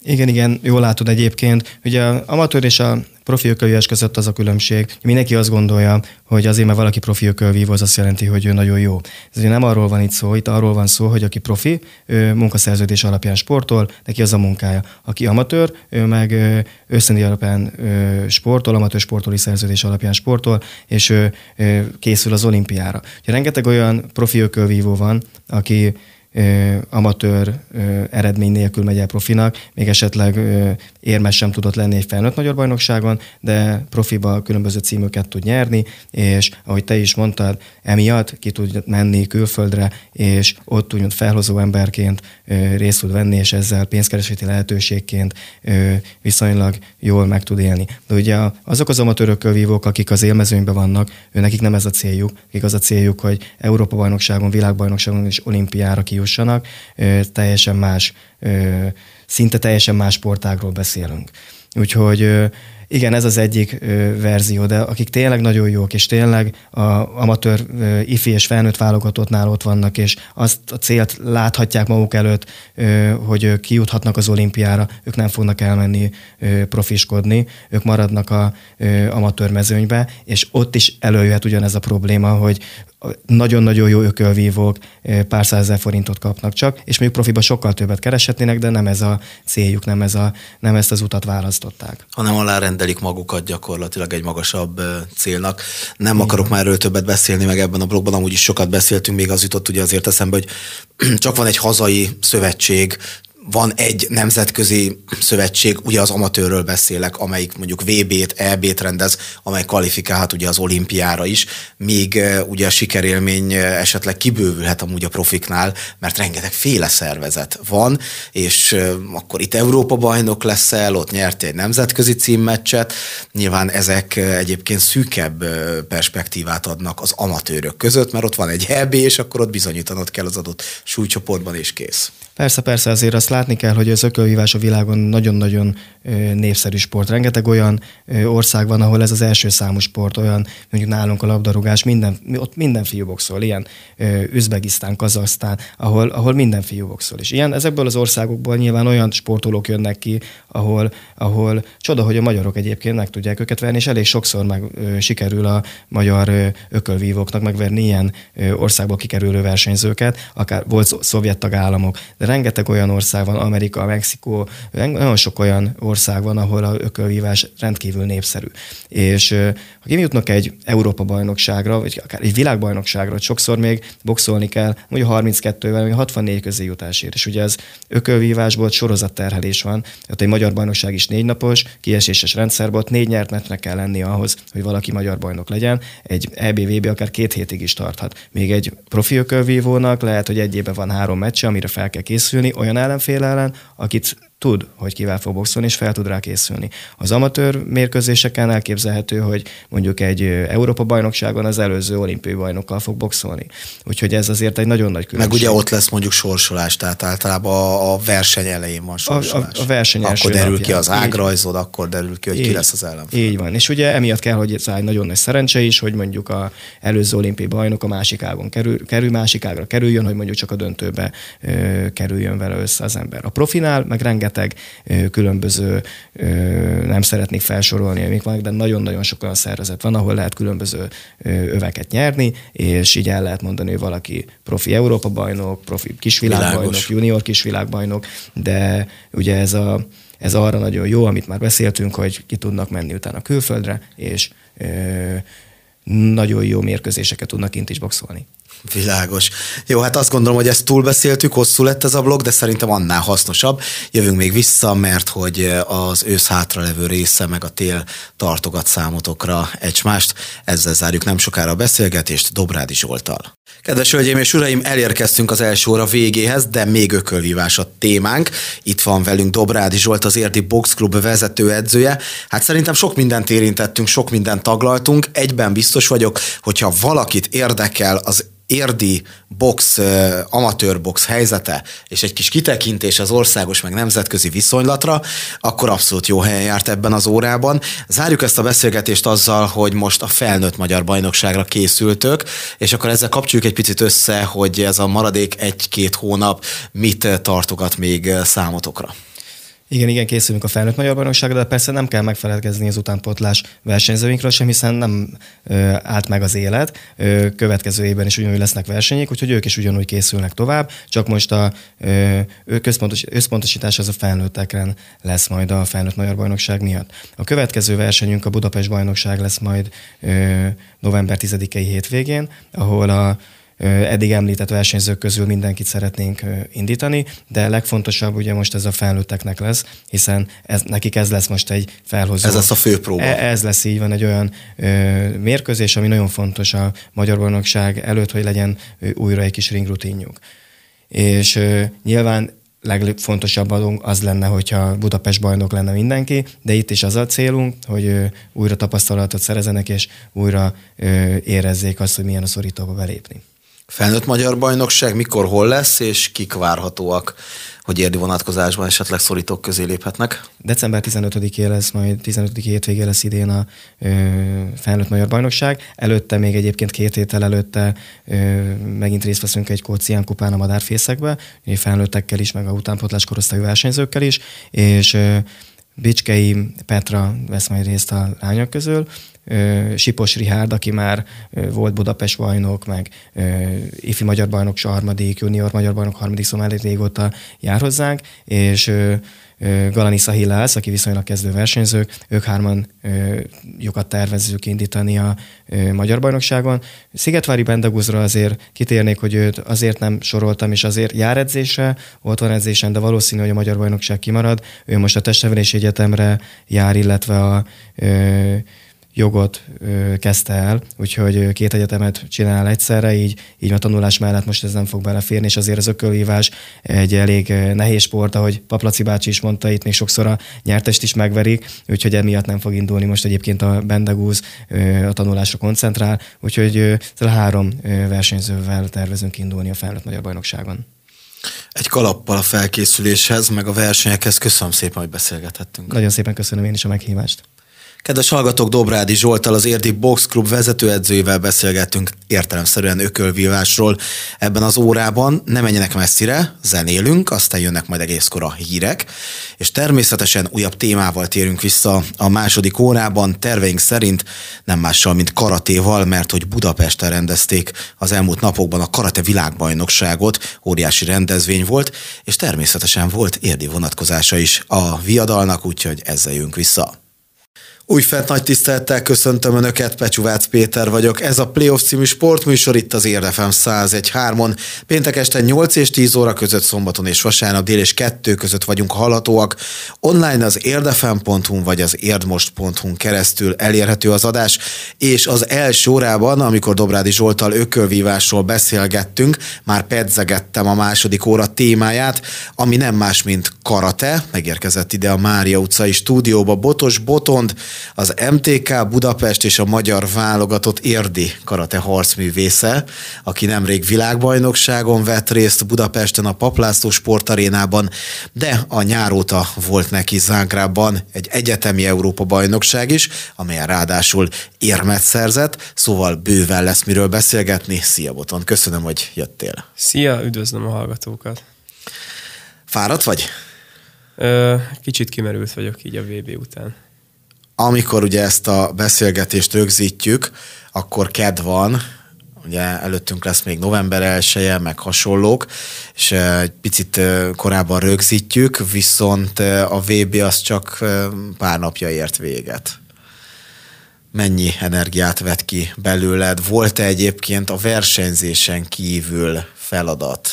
Igen, igen, jól látod egyébként. Ugye az amatőr és a profi ökölvívás között az a különbség. Mindenki azt gondolja, hogy azért, mert valaki profi ökölvívó, az azt jelenti, hogy ő nagyon jó. Ez ugye nem arról van itt szó, itt arról van szó, hogy aki profi, ő munkaszerződés alapján sportol, neki az a munkája. Aki amatőr, ő meg ösztöndíj alapján sportol, amatőr sportolói szerződés alapján sportol, és ő készül az olimpiára. Ugye rengeteg olyan profi ökölvívó van, aki Ö, amatőr ö, eredmény nélkül megy el profinak, még esetleg ö, érmes sem tudott lenni egy felnőtt magyar bajnokságon, de profiba különböző címöket tud nyerni, és ahogy te is mondtad, emiatt ki tud menni külföldre, és ott úgymond felhozó emberként ö, részt tud venni, és ezzel pénzkeresési lehetőségként ö, viszonylag jól meg tud élni. De ugye azok az amatőrökölvívók, akik az élmezőnyben vannak, ő nekik nem ez a céljuk, akik az a céljuk, hogy Európa-bajnokságon, világbajnokságon és olimpiára kijussanak, teljesen más, szinte teljesen más sportágról beszélünk. Úgyhogy igen, ez az egyik verzió, de akik tényleg nagyon jók, és tényleg a amatőr ifi és felnőtt válogatottnál ott vannak, és azt a célt láthatják maguk előtt, hogy kijuthatnak az olimpiára, ők nem fognak elmenni profiskodni, ők maradnak a amatőr mezőnybe, és ott is előjöhet ugyanez a probléma, hogy nagyon-nagyon jó ökölvívók pár százezer forintot kapnak csak, és még profiba sokkal többet kereshetnének, de nem ez a céljuk, nem, ez a, nem ezt az utat választották. Hanem alárendelik magukat gyakorlatilag egy magasabb célnak. Nem Igen. akarok már erről többet beszélni, meg ebben a blogban amúgy is sokat beszéltünk, még az jutott ugye azért eszembe, hogy csak van egy hazai szövetség, van egy nemzetközi szövetség, ugye az amatőrről beszélek, amelyik mondjuk vé bét, é bét rendez, amely kvalifikálhat ugye az olimpiára is, míg ugye a sikerélmény esetleg kibővülhet amúgy a profiknál, mert rengeteg féle szervezet van, és akkor itt Európa bajnok leszel, ott nyertél egy nemzetközi címmeccset, nyilván ezek egyébként szűkebb perspektívát adnak az amatőrök között, mert ott van egy é bé, és akkor ott bizonyítanod kell az adott súlycsoportban, és kész. Persze, persze, azért azt látni kell, hogy az ökölvívás a világon nagyon-nagyon népszerű sport. Rengeteg olyan ország van, ahol ez az első számú sport, olyan, mondjuk nálunk a labdarúgás, minden, ott minden fiú boxol, ilyen Üzbegisztán, Kazahsztán, ahol, ahol minden fiú boxol. És ilyen, ezekből az országokból nyilván olyan sportolók jönnek ki, ahol, ahol csoda, hogy a magyarok egyébként meg tudják őket verni, és elég sokszor meg ö, sikerül a magyar ö, ökölvívóknak megverni ilyen ö, országból kikerülő versenyzőket, akár volt szovjet tagállamok, de rengeteg olyan ország van, Amerika, Mexikó, nagyon sok olyan ország van, ahol a ökölvívás rendkívül népszerű. És ö, ha kijutnak egy Európa-bajnokságra, vagy akár egy világbajnokságra, hogy sokszor még boxolni kell, mondjuk harminckettővel, vagy hatvannégy közé jutásért. És ugye ez ökölvívásból sorozatterhelés van, ott egy magyar bajnokság is négy napos, kieséses rendszerben, ott négy nyert meccsnek kell lenni ahhoz, hogy valaki magyar bajnok legyen. Egy é bé vé bé akár két hétig is tarthat. Még egy profi ökölvívónak lehet, hogy egy évben van három meccse, amire fel kell készülni, olyan ellenfél ellen, akit tud, hogy kivel fog boxolni, és fel tud rá készülni. Az amatőr mérkőzéseken elképzelhető, hogy mondjuk egy Európa-bajnokságon az előző olimpiai bajnokkal fog boxolni. Úgyhogy ez azért egy nagyon nagy különbség. Meg ugye ott lesz mondjuk sorsolás, tehát általában a verseny elején van sorsolás. A, a, a verseny első Akkor derül napján. ki az ágrajzod, akkor derül ki, hogy így, ki lesz az ellenfél. Így van. És ugye emiatt kell, hogy ez egy nagyon nagy szerencse is, hogy mondjuk az előző olimpiai bajnok a másik ágon kerül, kerül, másik ágra kerüljön, hogy mondjuk csak a döntőbe ö, kerüljön vele össze az ember. A profinál meg rengeteg ö, különböző, ö, nem szeretnék felsorolni, amik vannak, de nagyon-nagyon sok olyan szervezet van, ahol lehet különböző ö, öveket nyerni, és így el lehet mondani, hogy valaki profi Európa-bajnok, profi kisvilágbajnok, Világos. junior kisvilágbajnok, de ugye ez, a, ez arra nagyon jó, amit már beszéltünk, hogy ki tudnak menni utána külföldre, és ö, nagyon jó mérkőzéseket tudnak kint is boxolni. Világos. Jó, hát azt gondolom, hogy ezt túlbeszéltük, hosszú lett ez a blog, de szerintem annál hasznosabb. Jövünk még vissza, mert hogy az ősz hátralevő része, meg a tél tartogat számotokra egymást. Ezzel zárjuk nem sokára a beszélgetést Dobrádi Zsolttal. Kedves hölgyeim és uraim, elérkeztünk az első óra végéhez, de még ökölvívás a témánk. Itt van velünk Dobrádi Zsolt, az Érdi Box Klub vezetőedzője. Hát szerintem sok mindent érintettünk, sok mindent taglaltunk. Egyben biztos vagyok, hogyha valakit érdekel az érdi box, amatőr box helyzete, és egy kis kitekintés az országos meg nemzetközi viszonylatra, akkor abszolút jó helyen járt ebben az órában. Zárjuk ezt a beszélgetést azzal, hogy most a felnőtt magyar bajnokságra készültök, és akkor ezzel kapcsoljuk egy picit össze, hogy ez a maradék egy-két hónap mit tartogat még számotokra. Igen, igen, készülünk a felnőtt magyar bajnokságra, de persze nem kell megfelelkezni az utánpótlás versenyzőinkről sem, hiszen nem ö, állt meg az élet. Ö, következő évben is ugyanúgy lesznek versenyek, úgyhogy ők is ugyanúgy készülnek tovább, csak most a ö, központos, összpontosítás az a felnőttekren lesz majd a felnőtt magyar bajnokság miatt. A következő versenyünk a Budapest bajnokság lesz majd ö, november tizedikei hétvégén, ahol a eddig említett versenyzők közül mindenkit szeretnénk indítani, de legfontosabb ugye most ez a felnőtteknek lesz, hiszen ez, nekik ez lesz most egy felhozó. Ez lesz a fő próba. Ez lesz így van egy olyan ö, mérkőzés, ami nagyon fontos a magyar bajnokság előtt, hogy legyen ö, újra egy kis ringrutinjuk. És ö, nyilván legfontosabb az lenne, hogyha Budapest bajnok lenne mindenki, de itt is az a célunk, hogy ö, újra tapasztalatot szerezenek, és újra ö, érezzék azt, hogy milyen a szorítóba belépni. Felnőtt magyar bajnokság mikor, hol lesz, és kik várhatóak, hogy érdi vonatkozásban esetleg szorítók közé léphetnek? december tizenötödikén lesz, majd tizenötödik hétvégén lesz idén a ö, felnőtt magyar bajnokság. Előtte még egyébként két héttel előtte ö, megint részt veszünk egy Kócián kupán a madárfészekbe, felnőttekkel is, meg a utánpótlás korosztályú versenyzőkkel is, és ö, Bicskei Petra vesz majd részt a lányok közül, Sipos Rihárd, aki már volt Budapest bajnok, meg ifi magyar bajnok harmadik, junior magyar bajnok harmadik, szóval elég régóta jár hozzánk, és Galanisza Hilász, aki viszonylag kezdő versenyzők, ők hárman lyukat tervezzük indítani a magyar bajnokságon. Szigetvári Bendegúzra azért kitérnék, hogy őt azért nem soroltam, és azért jár edzésre, ott van edzésen, de valószínű, hogy a magyar bajnokság kimarad. Ő most a testnevelési egyetemre jár, illetve a jogot ö, kezdte el, úgyhogy két egyetemet csinál egyszerre, így, így a tanulás mellett most ez nem fog beleférni, és azért az ökölvívás egy elég nehéz sport, ahogy Paplaci bácsi is mondta, itt még sokszor a nyertest is megverik, úgyhogy emiatt nem fog indulni. Most egyébként a Bendegúz ö, a tanulásra koncentrál, úgyhogy ö, három ö, versenyzővel tervezünk indulni a felnőtt magyar bajnokságon. Egy kalappal a felkészüléshez, meg a versenyekhez. Köszönöm szépen, hogy beszélgethettünk. Nagyon szépen köszönöm én is a meghívást. Kedves hallgatók, Dobrádi Zsolttal, az Érdi Box Klub vezetőedzőjével beszélgettünk értelemszerűen ökölvívásról ebben az órában. Ne menjenek messzire, zenélünk, aztán jönnek majd egészkor a hírek, és természetesen újabb témával térünk vissza a második órában, terveink szerint nem mással, mint karatéval, mert hogy Budapesten rendezték az elmúlt napokban a karate világbajnokságot, óriási rendezvény volt, és természetesen volt érdi vonatkozása is a viadalnak, úgyhogy ezzel jönk vissza. Újfent nagy tisztelettel köszöntöm Önöket, Pecsúvác Péter vagyok. Ez a Playoff című sportműsor itt az Érd ef em száz egy pont három-on. Péntek este nyolc és tíz óra között, szombaton és vasárnap dél és kettő között vagyunk hallhatóak. Online az érdefem pont hu vagy az érdmost pont hu keresztül elérhető az adás, és az első órában, amikor Dobrádi Zsolttal ökölvívásról beszélgettünk, már pedzegettem a második óra témáját, ami nem más, mint karate. Megérkezett ide a Mária utcai stúdióba Botos Botond, az em té ká Budapest és a magyar válogatott érdi karate harcművésze, aki nemrég világbajnokságon vett részt Budapesten a Paplászló sportarénában, de a nyár óta volt neki Zágrábban egy egyetemi Európa-bajnokság is, amelyen ráadásul érmet szerzett, szóval bőven lesz miről beszélgetni. Szia Botond, köszönöm, hogy jöttél. Szia, üdvözlöm a hallgatókat. Fáradt vagy? Ö, kicsit kimerült vagyok így a vé bé után. Amikor ugye ezt a beszélgetést rögzítjük, akkor kedd van, ugye előttünk lesz még november elseje, meg hasonlók, és egy picit korábban rögzítjük, viszont a vé bé az csak pár napja ért véget. Mennyi energiát vett ki belőled? Volt-e egyébként a versenyzésen kívül feladat?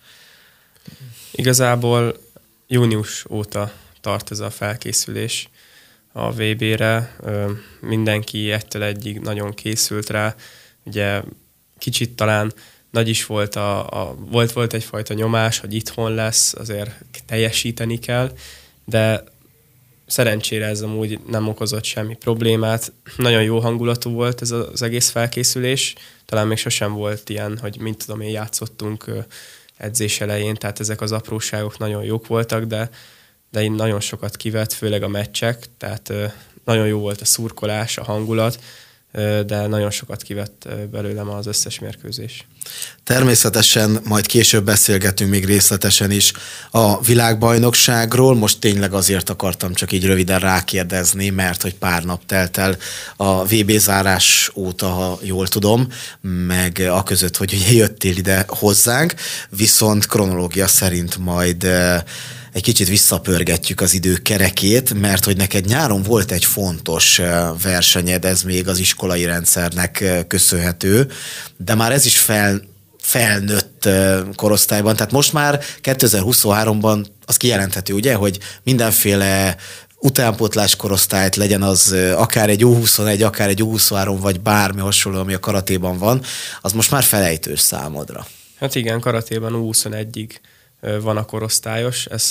Igazából június óta tart ez a felkészülés a vé bére. Mindenki ettől egyig nagyon készült rá. Ugye kicsit talán nagy is volt, a, a, volt, volt egyfajta nyomás, hogy itthon lesz, azért teljesíteni kell, de szerencsére ez amúgy nem okozott semmi problémát. Nagyon jó hangulatú volt ez az egész felkészülés. Talán még sosem volt ilyen, hogy mint tudom én, játszottunk edzés elején, tehát ezek az apróságok nagyon jók voltak, de de én nagyon sokat kivett, főleg a meccsek, tehát nagyon jó volt a szurkolás, a hangulat, de nagyon sokat kivett belőlem az összes mérkőzés. Természetesen majd később beszélgetünk még részletesen is a világbajnokságról. Most tényleg azért akartam csak így röviden rákérdezni, mert hogy pár nap telt el a vé bé zárás óta, ha jól tudom, meg a között, hogy ugye jöttél ide hozzánk, viszont kronológia szerint majd egy kicsit visszapörgetjük az idő kerekét, mert hogy neked nyáron volt egy fontos versenyed, ez még az iskolai rendszernek köszönhető, de már ez is fel, felnőtt korosztályban, tehát most már kétezer-huszonháromban az kijelenthető, ugye, hogy mindenféle utánpótlás korosztályt, legyen az akár egy U huszonegy, akár egy U huszonhárom, vagy bármi hasonló, ami a karatéban van, az most már felejtős számodra. Hát igen, karatéban U huszonegyig van a korosztályos. Ez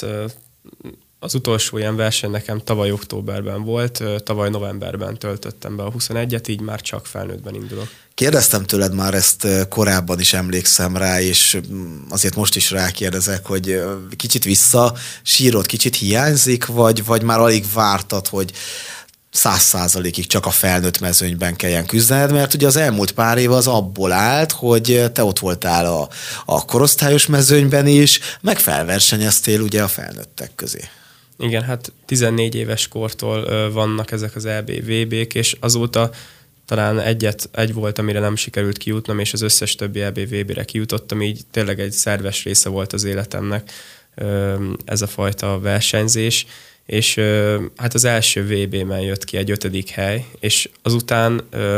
az utolsó ilyen verseny nekem tavaly októberben volt, tavaly novemberben töltöttem be a huszonegyet, így már csak felnőttben indulok. Kérdeztem tőled már ezt korábban is, emlékszem rá, és azért most is rákérdezek, hogy kicsit vissza sírod, kicsit hiányzik, vagy, vagy már alig vártad, hogy száz százalékig csak a felnőtt mezőnyben kelljen küzdened, mert ugye az elmúlt pár év az abból állt, hogy te ott voltál a, a korosztályos mezőnyben is, meg felversenyeztél ugye a felnőttek közé. Igen, hát tizennégy éves kortól vannak ezek az é bé, vé bék, és azóta talán egyet, egy volt, amire nem sikerült kijutnom, és az összes többi é bé, vé bére kijutottam, így tényleg egy szerves része volt az életemnek ez a fajta versenyzés. És hát az első vé bében jött ki egy ötödik hely, és azután ö,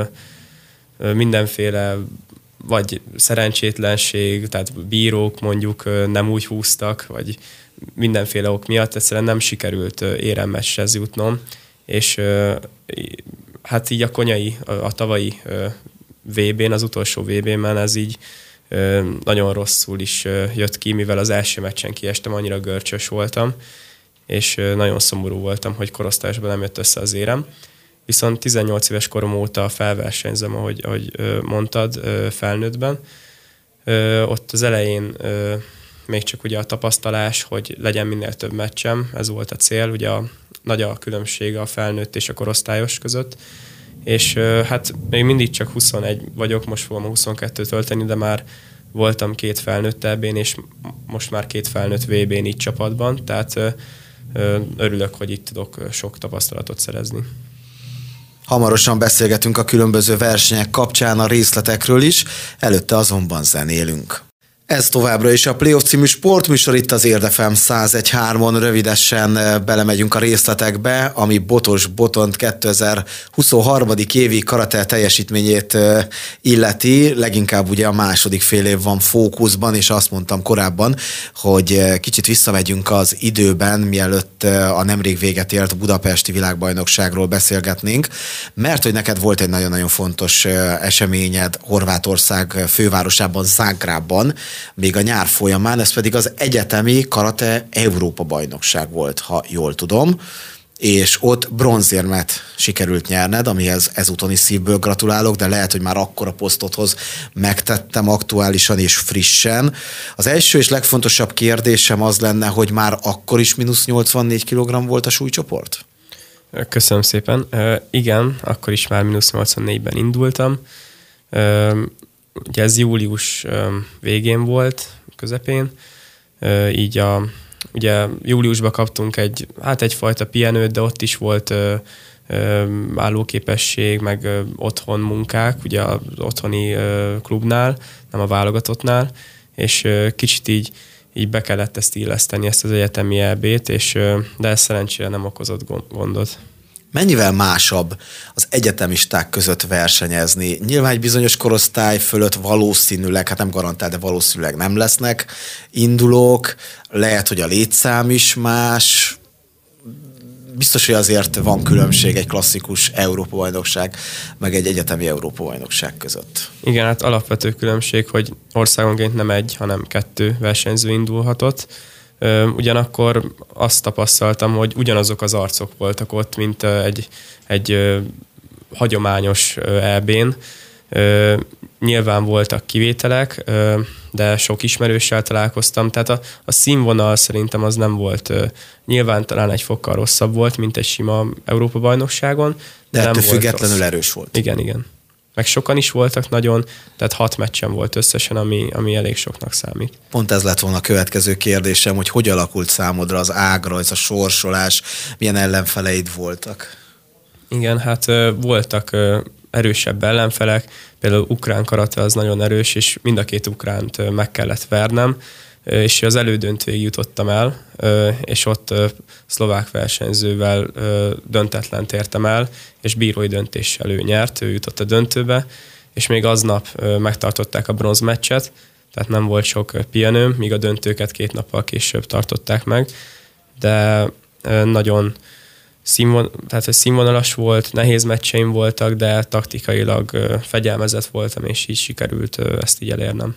ö, mindenféle vagy szerencsétlenség, tehát bírók mondjuk ö, nem úgy húztak, vagy mindenféle ok miatt egyszerűen nem sikerült éremmeshez jutnom, és ö, hát így a konyai, a tavalyi ö, vé bén, az utolsó vé bében ez így ö, nagyon rosszul is ö, jött ki, mivel az első meccsen kiestem, annyira görcsös voltam, és nagyon szomorú voltam, hogy korosztályosban nem jött össze az érem. Viszont tizennyolc éves korom óta felversenyzem, ahogy, ahogy mondtad, felnőttben. Ott az elején még csak ugye a tapasztalás, hogy legyen minél több meccsem, ez volt a cél, ugye a, nagy a különbség a felnőtt és a korosztályos között, és hát még mindig csak huszonegy vagyok, most fogom a huszonkettőt tölteni, de már voltam két felnőtt é bén, és most már két felnőtt vé bén így csapatban, tehát örülök, hogy itt tudok sok tapasztalatot szerezni. Hamarosan beszélgetünk a különböző versenyek kapcsán a részletekről is, előtte azonban zenélünk. Ez továbbra is a Playoff című sportműsor itt az Érd ef em száz egy pont három-on, rövidesen belemegyünk a részletekbe, ami Botos Botont kétezer-huszonhárom. évi karate teljesítményét illeti, leginkább ugye a második fél év van fókuszban, és azt mondtam korábban, hogy kicsit visszamegyünk az időben, mielőtt a nemrég véget ért budapesti világbajnokságról beszélgetnénk, mert hogy neked volt egy nagyon-nagyon fontos eseményed Horvátország fővárosában, Zágrábban, még a nyár folyamán, ez pedig az egyetemi karate Európa-bajnokság volt, ha jól tudom, és ott bronzérmet sikerült nyerned, amihez ezúton is szívből gratulálok, de lehet, hogy már akkor a posztodhoz megtettem aktuálisan és frissen. Az első és legfontosabb kérdésem az lenne, hogy már akkor is mínusz nyolcvannégy kilogramm volt a súlycsoport? Köszönöm szépen. Uh, igen, akkor is már mínusz nyolcvannégyben indultam. Uh, Ugye ez július végén volt, közepén, így a, ugye júliusban kaptunk egy, hát egyfajta pihenőt, de ott is volt ö, ö, állóképesség, meg ö, otthon munkák, ugye az otthoni ö, klubnál, nem a válogatottnál, és ö, kicsit így, így be kellett ezt illeszteni, ezt az egyetemi é bét, és, ö, de ez szerencsére nem okozott gondot. Mennyivel másabb az egyetemisták között versenyezni? Nyilván egy bizonyos korosztály fölött valószínűleg, hát nem garantál, de valószínűleg nem lesznek indulók, lehet, hogy a létszám is más. Biztos, hogy azért van különbség egy klasszikus Európa-bajnokság, meg egy egyetemi Európa-bajnokság között. Igen, hát alapvető különbség, hogy országonként nem egy, hanem kettő versenyző indulhatott. Ugyanakkor azt tapasztaltam, hogy ugyanazok az arcok voltak ott, mint egy, egy hagyományos é bén. Ö, nyilván voltak kivételek, ö, de sok ismerőssel találkoztam, tehát a, a színvonal szerintem az nem volt, ö, nyilván talán egy fokkal rosszabb volt, mint egy sima Európa-bajnokságon. De nem ettől volt függetlenül rossz. erős volt. Igen, igen. Meg sokan is voltak nagyon, tehát hat meccsen volt összesen, ami, ami elég soknak számít. Pont ez lett volna a következő kérdésem, hogy hogy alakult számodra az ágrajz, a sorsolás, milyen ellenfeleid voltak? Igen, hát ö, voltak ö, erősebb ellenfelek, például ukrán karate az nagyon erős, és mind a két ukránt ö, meg kellett vernem, ö, és az elődöntőig jutottam el, ö, és ott ö, szlovák versenyzővel ö, döntetlent értem el, és bírói döntéssel ő nyert, ő jutott a döntőbe, és még aznap ö, megtartották a bronzmeccset, tehát nem volt sok pihenőm, míg a döntőket két nappal később tartották meg, de ö, nagyon Színvon, tehát hogy színvonalas volt, nehéz meccseim voltak, de taktikailag ö, fegyelmezett voltam, és így sikerült ö, ezt így elérnem.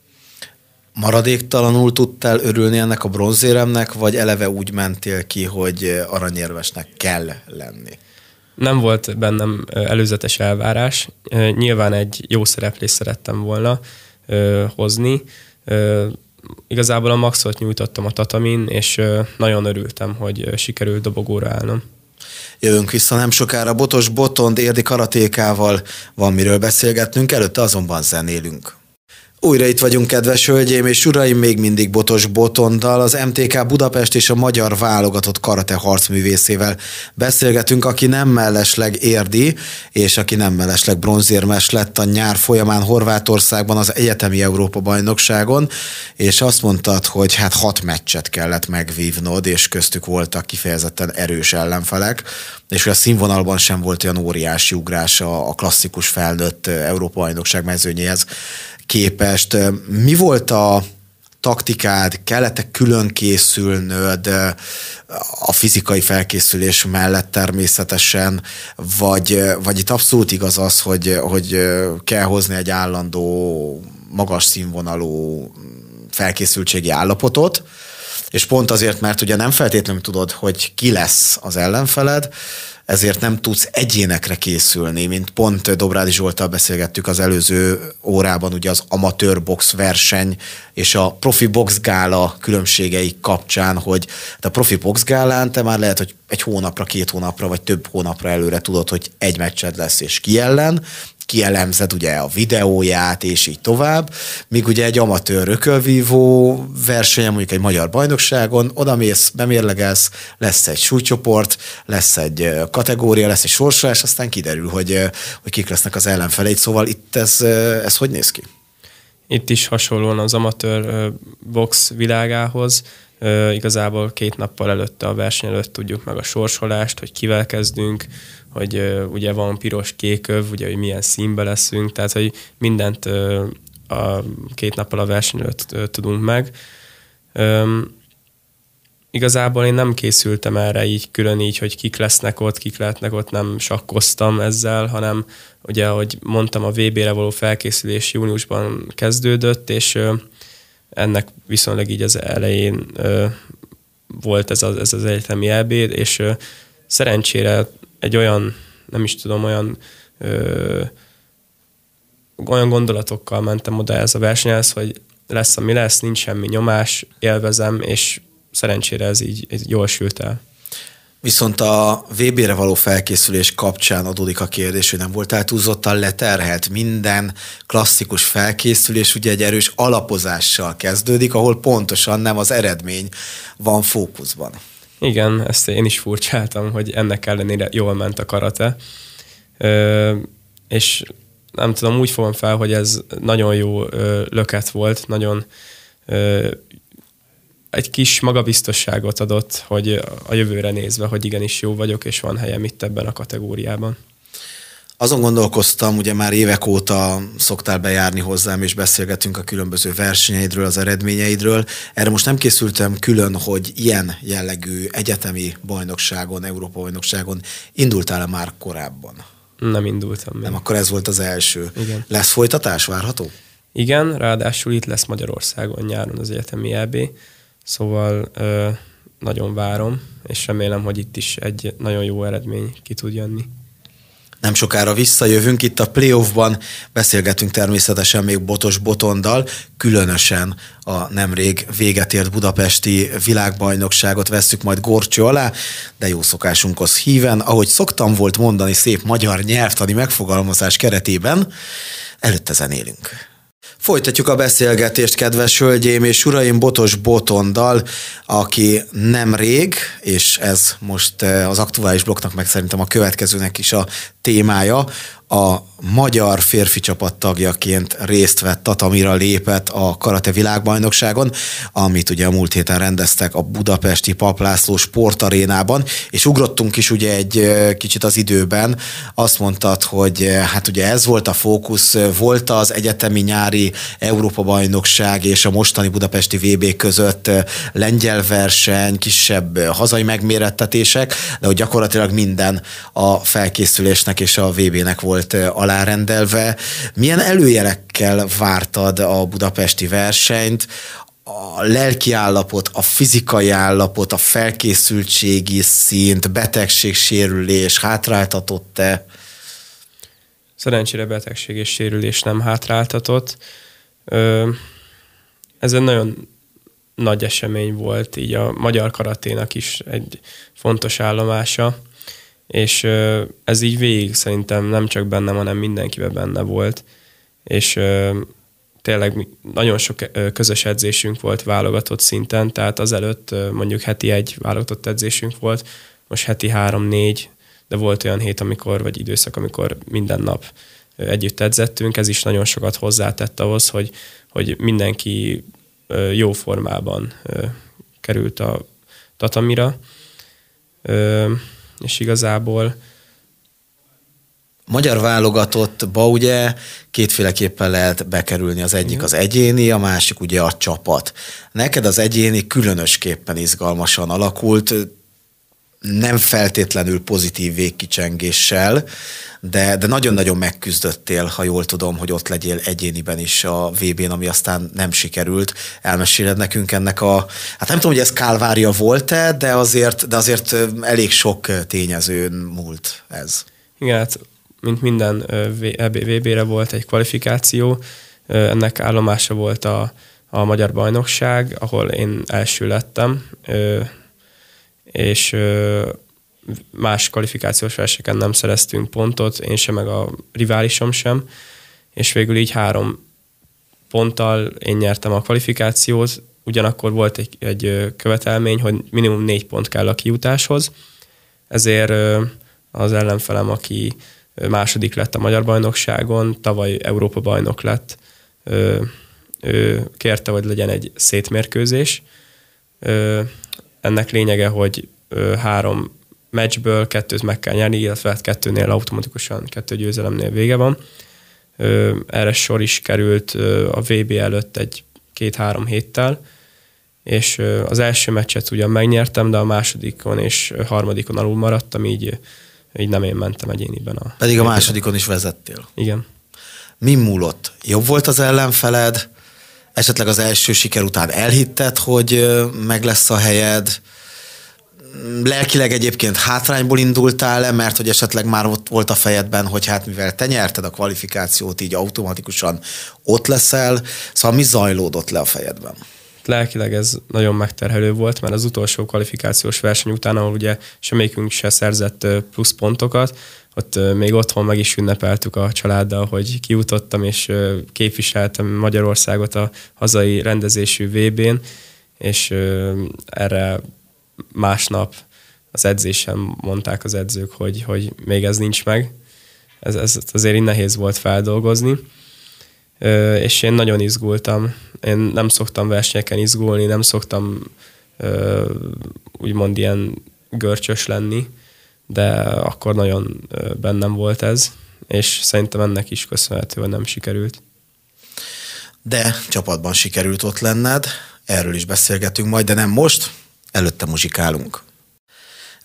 Maradéktalanul tudtál örülni ennek a bronzéremnek, vagy eleve úgy mentél ki, hogy aranyérmesnek kell lenni? Nem volt bennem előzetes elvárás. Nyilván egy jó szereplést szerettem volna ö, hozni. Ö, igazából a maxot nyújtottam a tatamin, és ö, nagyon örültem, hogy sikerült dobogóra állnom. Jövünk vissza nem sokára Botos Botond érdi karatékával, van miről beszélgetnünk, előtte azonban zenélünk. Újra itt vagyunk, kedves hölgyeim és uraim, még mindig Botos Botonddal, az em té ká Budapest és a magyar válogatott karate harcművészével beszélgetünk, aki nem mellesleg érdi, és aki nem mellesleg bronzérmes lett a nyár folyamán Horvátországban az egyetemi Európa-bajnokságon, és azt mondtad, hogy hát hat meccset kellett megvívnod, és köztük voltak kifejezetten erős ellenfelek, és hogy a színvonalban sem volt olyan óriási ugrás a klasszikus felnőtt Európa-bajnokság mezőnyéhez képest. Mi volt a taktikád? Kellett-e külön készülnöd a fizikai felkészülés mellett természetesen, vagy, vagy itt abszolút igaz az, hogy, hogy kell hozni egy állandó, magas színvonalú felkészültségi állapotot, és pont azért, mert ugye nem feltétlenül tudod, hogy ki lesz az ellenfeled, ezért nem tudsz egyénekre készülni, mint pont Dobrádi Zsolttal beszélgettük az előző órában, ugye az amatőr box verseny és a profi boxgála különbségei kapcsán, hogy a profi boxgálán te már lehet, hogy egy hónapra, két hónapra, vagy több hónapra előre tudod, hogy egy meccsed lesz és ki ellen, kielemzed ugye a videóját, és így tovább, míg ugye egy amatőr ökölvívó versenyen, mondjuk egy magyar bajnokságon, odamész, bemérlegelsz, lesz egy súlycsoport, lesz egy kategória, lesz egy sorsolás, aztán kiderül, hogy, hogy kik lesznek az ellenfeleid, szóval itt ez, ez hogy néz ki? Itt is hasonlóan az amatőr box világához, Uh, igazából két nappal előtte a verseny előtt tudjuk meg a sorsolást, hogy kivel kezdünk, hogy uh, ugye van piros-kék öv, ugye, hogy milyen színbe leszünk, tehát hogy mindent uh, a két nappal a verseny előtt uh, tudunk meg. Um, igazából én nem készültem erre így külön így, hogy kik lesznek ott, kik lehetnek ott, nem sakkoztam ezzel, hanem ugye, ahogy mondtam, a vé bére való felkészülés júniusban kezdődött, és uh, ennek viszonylag így az elején ö, volt ez az, ez az egyetemi é bé, és ö, szerencsére egy olyan, nem is tudom, olyan ö, olyan gondolatokkal mentem oda ez a versenyhez, hogy lesz, ami lesz, nincs semmi nyomás, élvezem, és szerencsére ez így, így jól sült el. Viszont a vé bére való felkészülés kapcsán adódik a kérdés, hogy nem voltál túlzottan leterhelt. Minden klasszikus felkészülés ugye egy erős alapozással kezdődik, ahol pontosan nem az eredmény van fókuszban. Igen, ezt én is furcsáltam, hogy ennek ellenére jól ment a karate. Ö, és nem tudom, úgy fogom fel, hogy ez nagyon jó ö, löket volt, nagyon ö, egy kis magabiztosságot adott, hogy a jövőre nézve, hogy igenis jó vagyok, és van helyem itt ebben a kategóriában. Azon gondolkoztam, ugye már évek óta szoktál bejárni hozzám, és beszélgetünk a különböző versenyeidről, az eredményeidről. Erre most nem készültem külön, hogy ilyen jellegű egyetemi bajnokságon, Európa-bajnokságon indultál-e már korábban? Nem indultam még. Nem, akkor ez volt az első. Igen. Lesz folytatás várható? Igen, ráadásul itt lesz Magyarországon nyáron az egyetemi é bé, szóval ö, nagyon várom, és remélem, hogy itt is egy nagyon jó eredmény ki tud jönni. Nem sokára visszajövünk, itt a playoffban beszélgetünk természetesen még Botos Botondal, különösen a nemrég véget ért budapesti világbajnokságot vesszük majd górcső alá, de jó szokásunkhoz híven, ahogy szoktam volt mondani szép magyar nyelvtani megfogalmazás keretében, előtte zenélünk. Folytatjuk a beszélgetést, kedves hölgyeim és uraim, Botos Botondal, aki nemrég, és ez most az aktuális blokknak meg szerintem a következőnek is a témája, a magyar férfi csapat tagjaként részt vett, tatamira lépett a karate világbajnokságon, amit ugye a múlt héten rendeztek a budapesti Papp László sportarénában, és ugrottunk is ugye egy kicsit az időben. Azt mondtad, hogy hát ugye ez volt a fókusz, volt az egyetemi nyári Európa-bajnokság és a mostani budapesti vé bé között lengyel verseny, kisebb hazai megmérettetések, de hogy gyakorlatilag minden a felkészülésnek és a vé bének volt alárendelve. Milyen előjelekkel vártad a budapesti versenyt? A lelki állapot, a fizikai állapot, a felkészültségi szint, betegség, sérülés hátráltatott-e? Szerencsére betegség és sérülés nem hátráltatott. Ez egy nagyon nagy esemény volt, így a magyar karaténak is egy fontos állomása, és ez így végig szerintem nem csak bennem, hanem mindenkiben benne volt, és tényleg nagyon sok közös edzésünk volt válogatott szinten, tehát azelőtt mondjuk heti egy válogatott edzésünk volt, most heti három-négy, de volt olyan hét, amikor, vagy időszak, amikor minden nap együtt edzettünk, ez is nagyon sokat hozzátett ahhoz, hogy, hogy mindenki jó formában került a tatamira, és igazából magyar válogatottba ugye kétféleképpen lehet bekerülni, az egyik az egyéni, a másik ugye a csapat. Neked az egyéni különösképpen izgalmasan alakult, nem feltétlenül pozitív végkicsengéssel, de, de nagyon-nagyon megküzdöttél, ha jól tudom, hogy ott legyél egyéniben is a vé bén, ami aztán nem sikerült. Elmeséled nekünk ennek a... Hát nem tudom, hogy ez kálvária volt-e, de azért, de azért elég sok tényezőn múlt ez. Igen, hát mint minden vé bére volt egy kvalifikáció, ennek állomása volt a, a magyar bajnokság, ahol én első lettem, és más kvalifikációs versenyeken nem szereztünk pontot, én sem, meg a riválisom sem, és végül így három ponttal én nyertem a kvalifikációt, ugyanakkor volt egy, egy követelmény, hogy minimum négy pont kell a kijutáshoz, ezért az ellenfelem, aki második lett a magyar bajnokságon, tavaly Európa bajnok lett, ő kérte, hogy legyen egy szétmérkőzés. Ennek lényege, hogy három meccsből kettőt meg kell nyerni, illetve kettőnél automatikusan kettő győzelemnél vége van. Erre sor is került a vé bé előtt egy két-három héttel, és az első meccset ugyan megnyertem, de a másodikon és harmadikon alul maradtam, így, így nem én mentem egyéniben. A Pedig a másodikon is vezettél. Igen. Mi múlott? Jobb volt az ellenfeled? Esetleg az első siker után elhitted, hogy meg lesz a helyed? Lelkileg egyébként hátrányból indultál-e, mert hogy esetleg már ott volt a fejedben, hogy hát mivel te nyerted a kvalifikációt, így automatikusan ott leszel, szóval mi zajlódott le a fejedben? Lelkileg ez nagyon megterhelő volt, mert az utolsó kvalifikációs verseny után, ahol ugye semmelyikünk se szerzett plusz pontokat, ott még otthon meg is ünnepeltük a családdal, hogy kijutottam és képviseltem Magyarországot a hazai rendezésű vé bén, és erre másnap az edzésen mondták az edzők, hogy, hogy még ez nincs meg. Ez, ez azért így nehéz volt feldolgozni. És én nagyon izgultam. Én nem szoktam versenyeken izgulni, nem szoktam úgymond ilyen görcsös lenni, de akkor nagyon bennem volt ez, és szerintem ennek is köszönhető, hogy nem sikerült. De csapatban sikerült ott lenned, erről is beszélgetünk majd, de nem most, előtte muzsikálunk.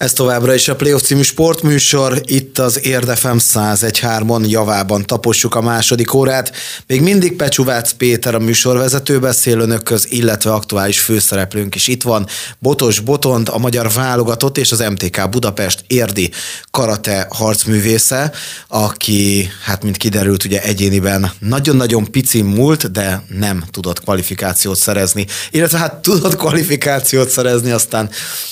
Ez továbbra is a Playoff című sportműsor, itt az Érd ef em száz egy hármon javában tapossuk a második órát. Még mindig Pecsúvác Péter a műsorvezető, beszél önökhöz, illetve aktuális főszereplőnk is itt van. Botos Botond, a magyar válogatott és az em té ká Budapest érdi karate harcművésze, aki, hát mint kiderült, ugye egyéniben nagyon-nagyon pici múlt, de nem tudott kvalifikációt szerezni. Illetve hát tudott kvalifikációt szerezni, aztán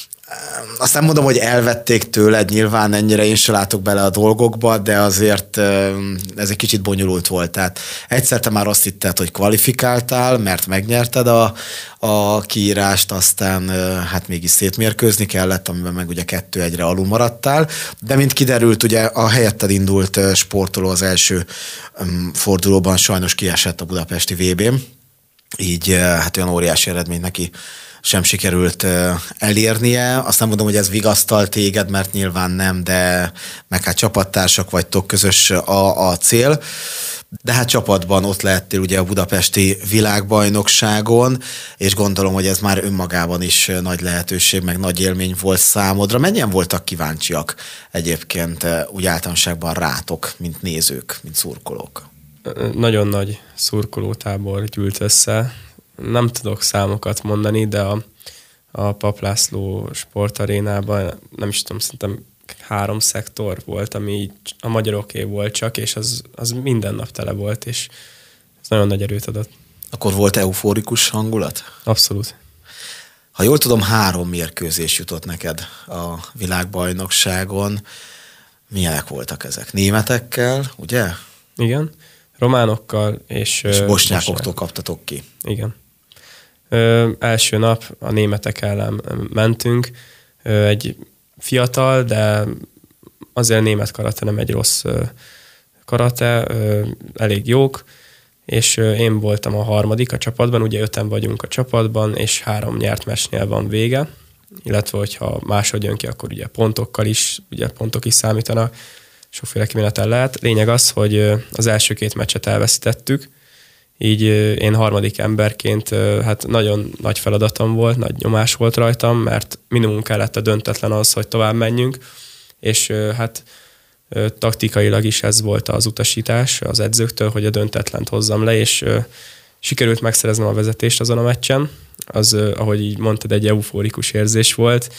Aztán mondom, hogy elvették tőled, nyilván ennyire én se látok bele a dolgokba, de azért ez egy kicsit bonyolult volt. Tehát egyszer te már azt hitted, hogy kvalifikáltál, mert megnyerted a, a kiírást, aztán hát mégis szétmérkőzni kellett, amiben meg ugye kettő egyre alul maradtál, de mint kiderült, ugye a helyetted indult sportoló az első fordulóban sajnos kiesett a budapesti vé bén, így hát olyan óriási eredmény neki sem sikerült elérnie. Azt nem mondom, hogy ez vigasztal téged, mert nyilván nem, de meg hát csapattársak vagytok, közös a, a cél. De hát csapatban ott lehettél ugye a budapesti világbajnokságon, és gondolom, hogy ez már önmagában is nagy lehetőség, meg nagy élmény volt számodra. Mennyien voltak kíváncsiak egyébként úgy általánosságban rátok, mint nézők, mint szurkolók? Nagyon nagy szurkolótábor gyűlt össze. Nem tudok számokat mondani, de a, a Pap László sportarénában, nem is tudom, szerintem három szektor volt, ami a magyaroké volt csak, és az, az minden nap tele volt, és ez nagyon nagy erőt adott. Akkor volt euforikus hangulat? Abszolút. Ha jól tudom, három mérkőzés jutott neked a világbajnokságon. Milyenek voltak ezek? Németekkel, ugye? Igen. Románokkal és... És bosnyákoktól kaptatok ki. Igen. Ö, első nap a németek ellen mentünk. Ö, egy fiatal, de azért német karate nem egy rossz ö, karate, ö, elég jók, és ö, én voltam a harmadik a csapatban, ugye öten vagyunk a csapatban, és három nyert meccsnél van vége, illetve hogyha másod jön ki, akkor ugye pontokkal is, ugye pontok is számítanak, sokféle kimenetel lehet. Lényeg az, hogy az első két meccset elveszítettük, így én harmadik emberként hát nagyon nagy feladatom volt, nagy nyomás volt rajtam, mert minimum kellett a döntetlen az, hogy tovább menjünk, és hát taktikailag is ez volt az utasítás az edzőktől, hogy a döntetlent hozzam le, és sikerült megszereznem a vezetést azon a meccsen. Az, ahogy így mondtad, egy euforikus érzés volt.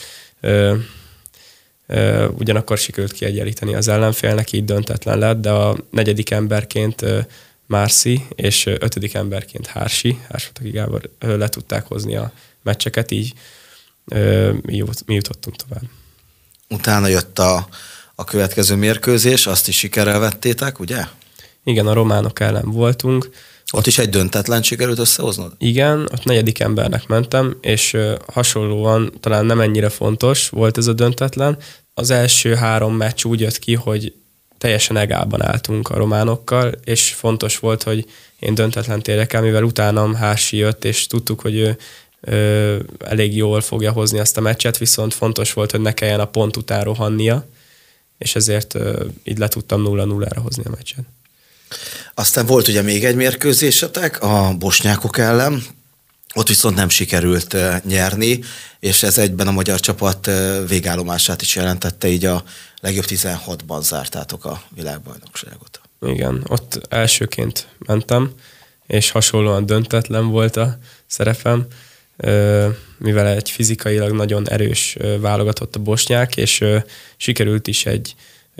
Uh, ugyanakkor sikerült kiegyenlíteni az ellenfélnek, így döntetlen lett, de a negyedik emberként uh, Márci, és uh, ötödik emberként Hársi, Hársataki Gábor uh, le tudták hozni a meccseket, így uh, mi, mi jutottunk tovább. Utána jött a, a következő mérkőzés, azt is sikerrel vettétek, ugye? Igen, a románok ellen voltunk. Ott, ott is egy döntetlen sikerült összehoznod? Igen, ott negyedik embernek mentem, és uh, hasonlóan talán nem ennyire fontos volt ez a döntetlen. Az első három meccs úgy jött ki, hogy teljesen egálban álltunk a románokkal, és fontos volt, hogy én döntetlen térjek el, mivel utánam Hársi jött, és tudtuk, hogy ő ö, elég jól fogja hozni ezt a meccset, viszont fontos volt, hogy ne kelljen a pont után rohannia, és ezért ö, így le tudtam nulla nullára hozni a meccset. Aztán volt ugye még egy mérkőzésetek a bosnyákok ellen, ott viszont nem sikerült nyerni, és ez egyben a magyar csapat végállomását is jelentette, így a legjobb tizenhatban zártátok a világbajnokságot. Igen, ott elsőként mentem, és hasonlóan döntetlen volt a szerepem, mivel egy fizikailag nagyon erős válogatott a bosnyák, és sikerült is egy,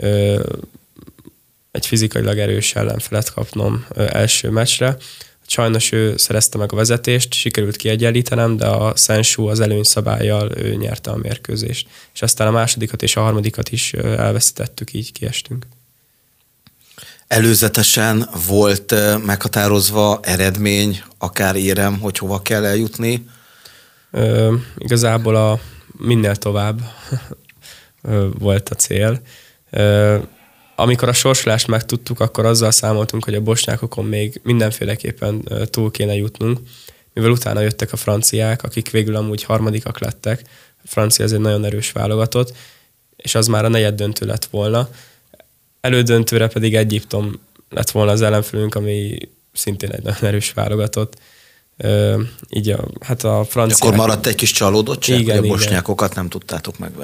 egy fizikailag erős ellenfelet kapnom első meccsre. Sajnos ő szerezte meg a vezetést, sikerült kiegyenlítenem, de a Szensú az előnyszabállyal ő nyerte a mérkőzést. És aztán a másodikat és a harmadikat is elveszítettük, így kiestünk. Előzetesen volt meghatározva eredmény, akár érem, hogy hova kell eljutni? Ö, igazából a minél tovább volt a cél. Ö, Amikor a sorsolást megtudtuk, akkor azzal számoltunk, hogy a bosnyákokon még mindenféleképpen túl kéne jutnunk, mivel utána jöttek a franciák, akik végül amúgy harmadikak lettek. A francia ez egy nagyon erős válogatott, és az már a negyed döntő lett volna. Elődöntőre pedig Egyiptom lett volna az ellenfelünk, ami szintén egy nagyon erős válogatott. Ö, így a, hát a franciák... Akkor maradt egy kis csalódottság, igen, hogy a igen. bosnyákokat nem tudtátok megverni.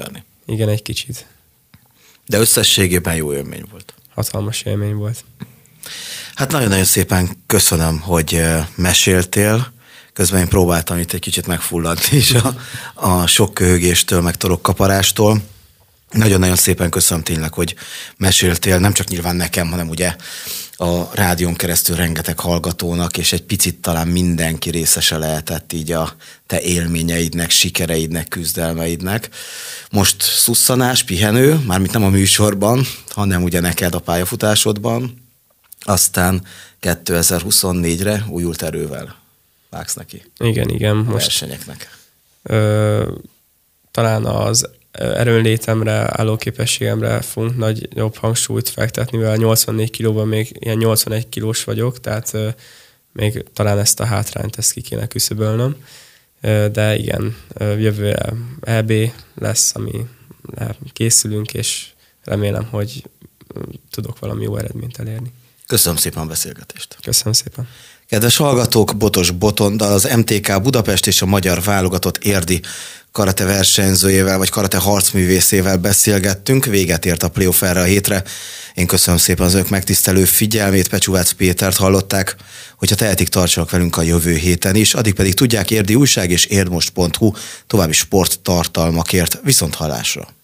Igen, egy kicsit. De összességében jó élmény volt. Hatalmas élmény volt. Hát nagyon-nagyon szépen köszönöm, hogy meséltél. Közben én próbáltam itt egy kicsit megfulladni is a, a sok köhögéstől, meg torokkaparástól. Nagyon-nagyon szépen köszönöm tényleg, hogy meséltél, nem csak nyilván nekem, hanem ugye a rádión keresztül rengeteg hallgatónak, és egy picit talán mindenki részese lehetett így a te élményeidnek, sikereidnek, küzdelmeidnek. Most szusszanás, pihenő, mármint nem a műsorban, hanem ugye neked a pályafutásodban, aztán kétezer-huszonnégyre újult erővel vágsz neki. Igen, igen. A most versenyeknek. Ö, talán az erőnlétemre, állóképességemre fogunk nagyobb hangsúlyt fektetni, mivel nyolcvannégy kilóban még ilyen nyolcvanegy kilós vagyok, tehát ö, még talán ezt a hátrányt ezt ki kéne küszöbölnöm. Ö, de igen, ö, jövőre é bé lesz, ami készülünk, és remélem, hogy tudok valami jó eredményt elérni. Köszönöm szépen a beszélgetést. Köszönöm szépen. Kedves hallgatók, Botos Botondal, az em té ká Budapest és a magyar válogatott érdi karate versenyzőjével, vagy karate harcművészével beszélgettünk. Véget ért a playoff erre a hétre. Én köszönöm szépen az önök megtisztelő figyelmét, Pecsúvác Pétert hallották. Hogyha tehetik, tartsanak velünk a jövő héten is. Addig pedig tudják, Érdi Újság és érdmost pont hu további sporttartalmakért. Viszont hallásra.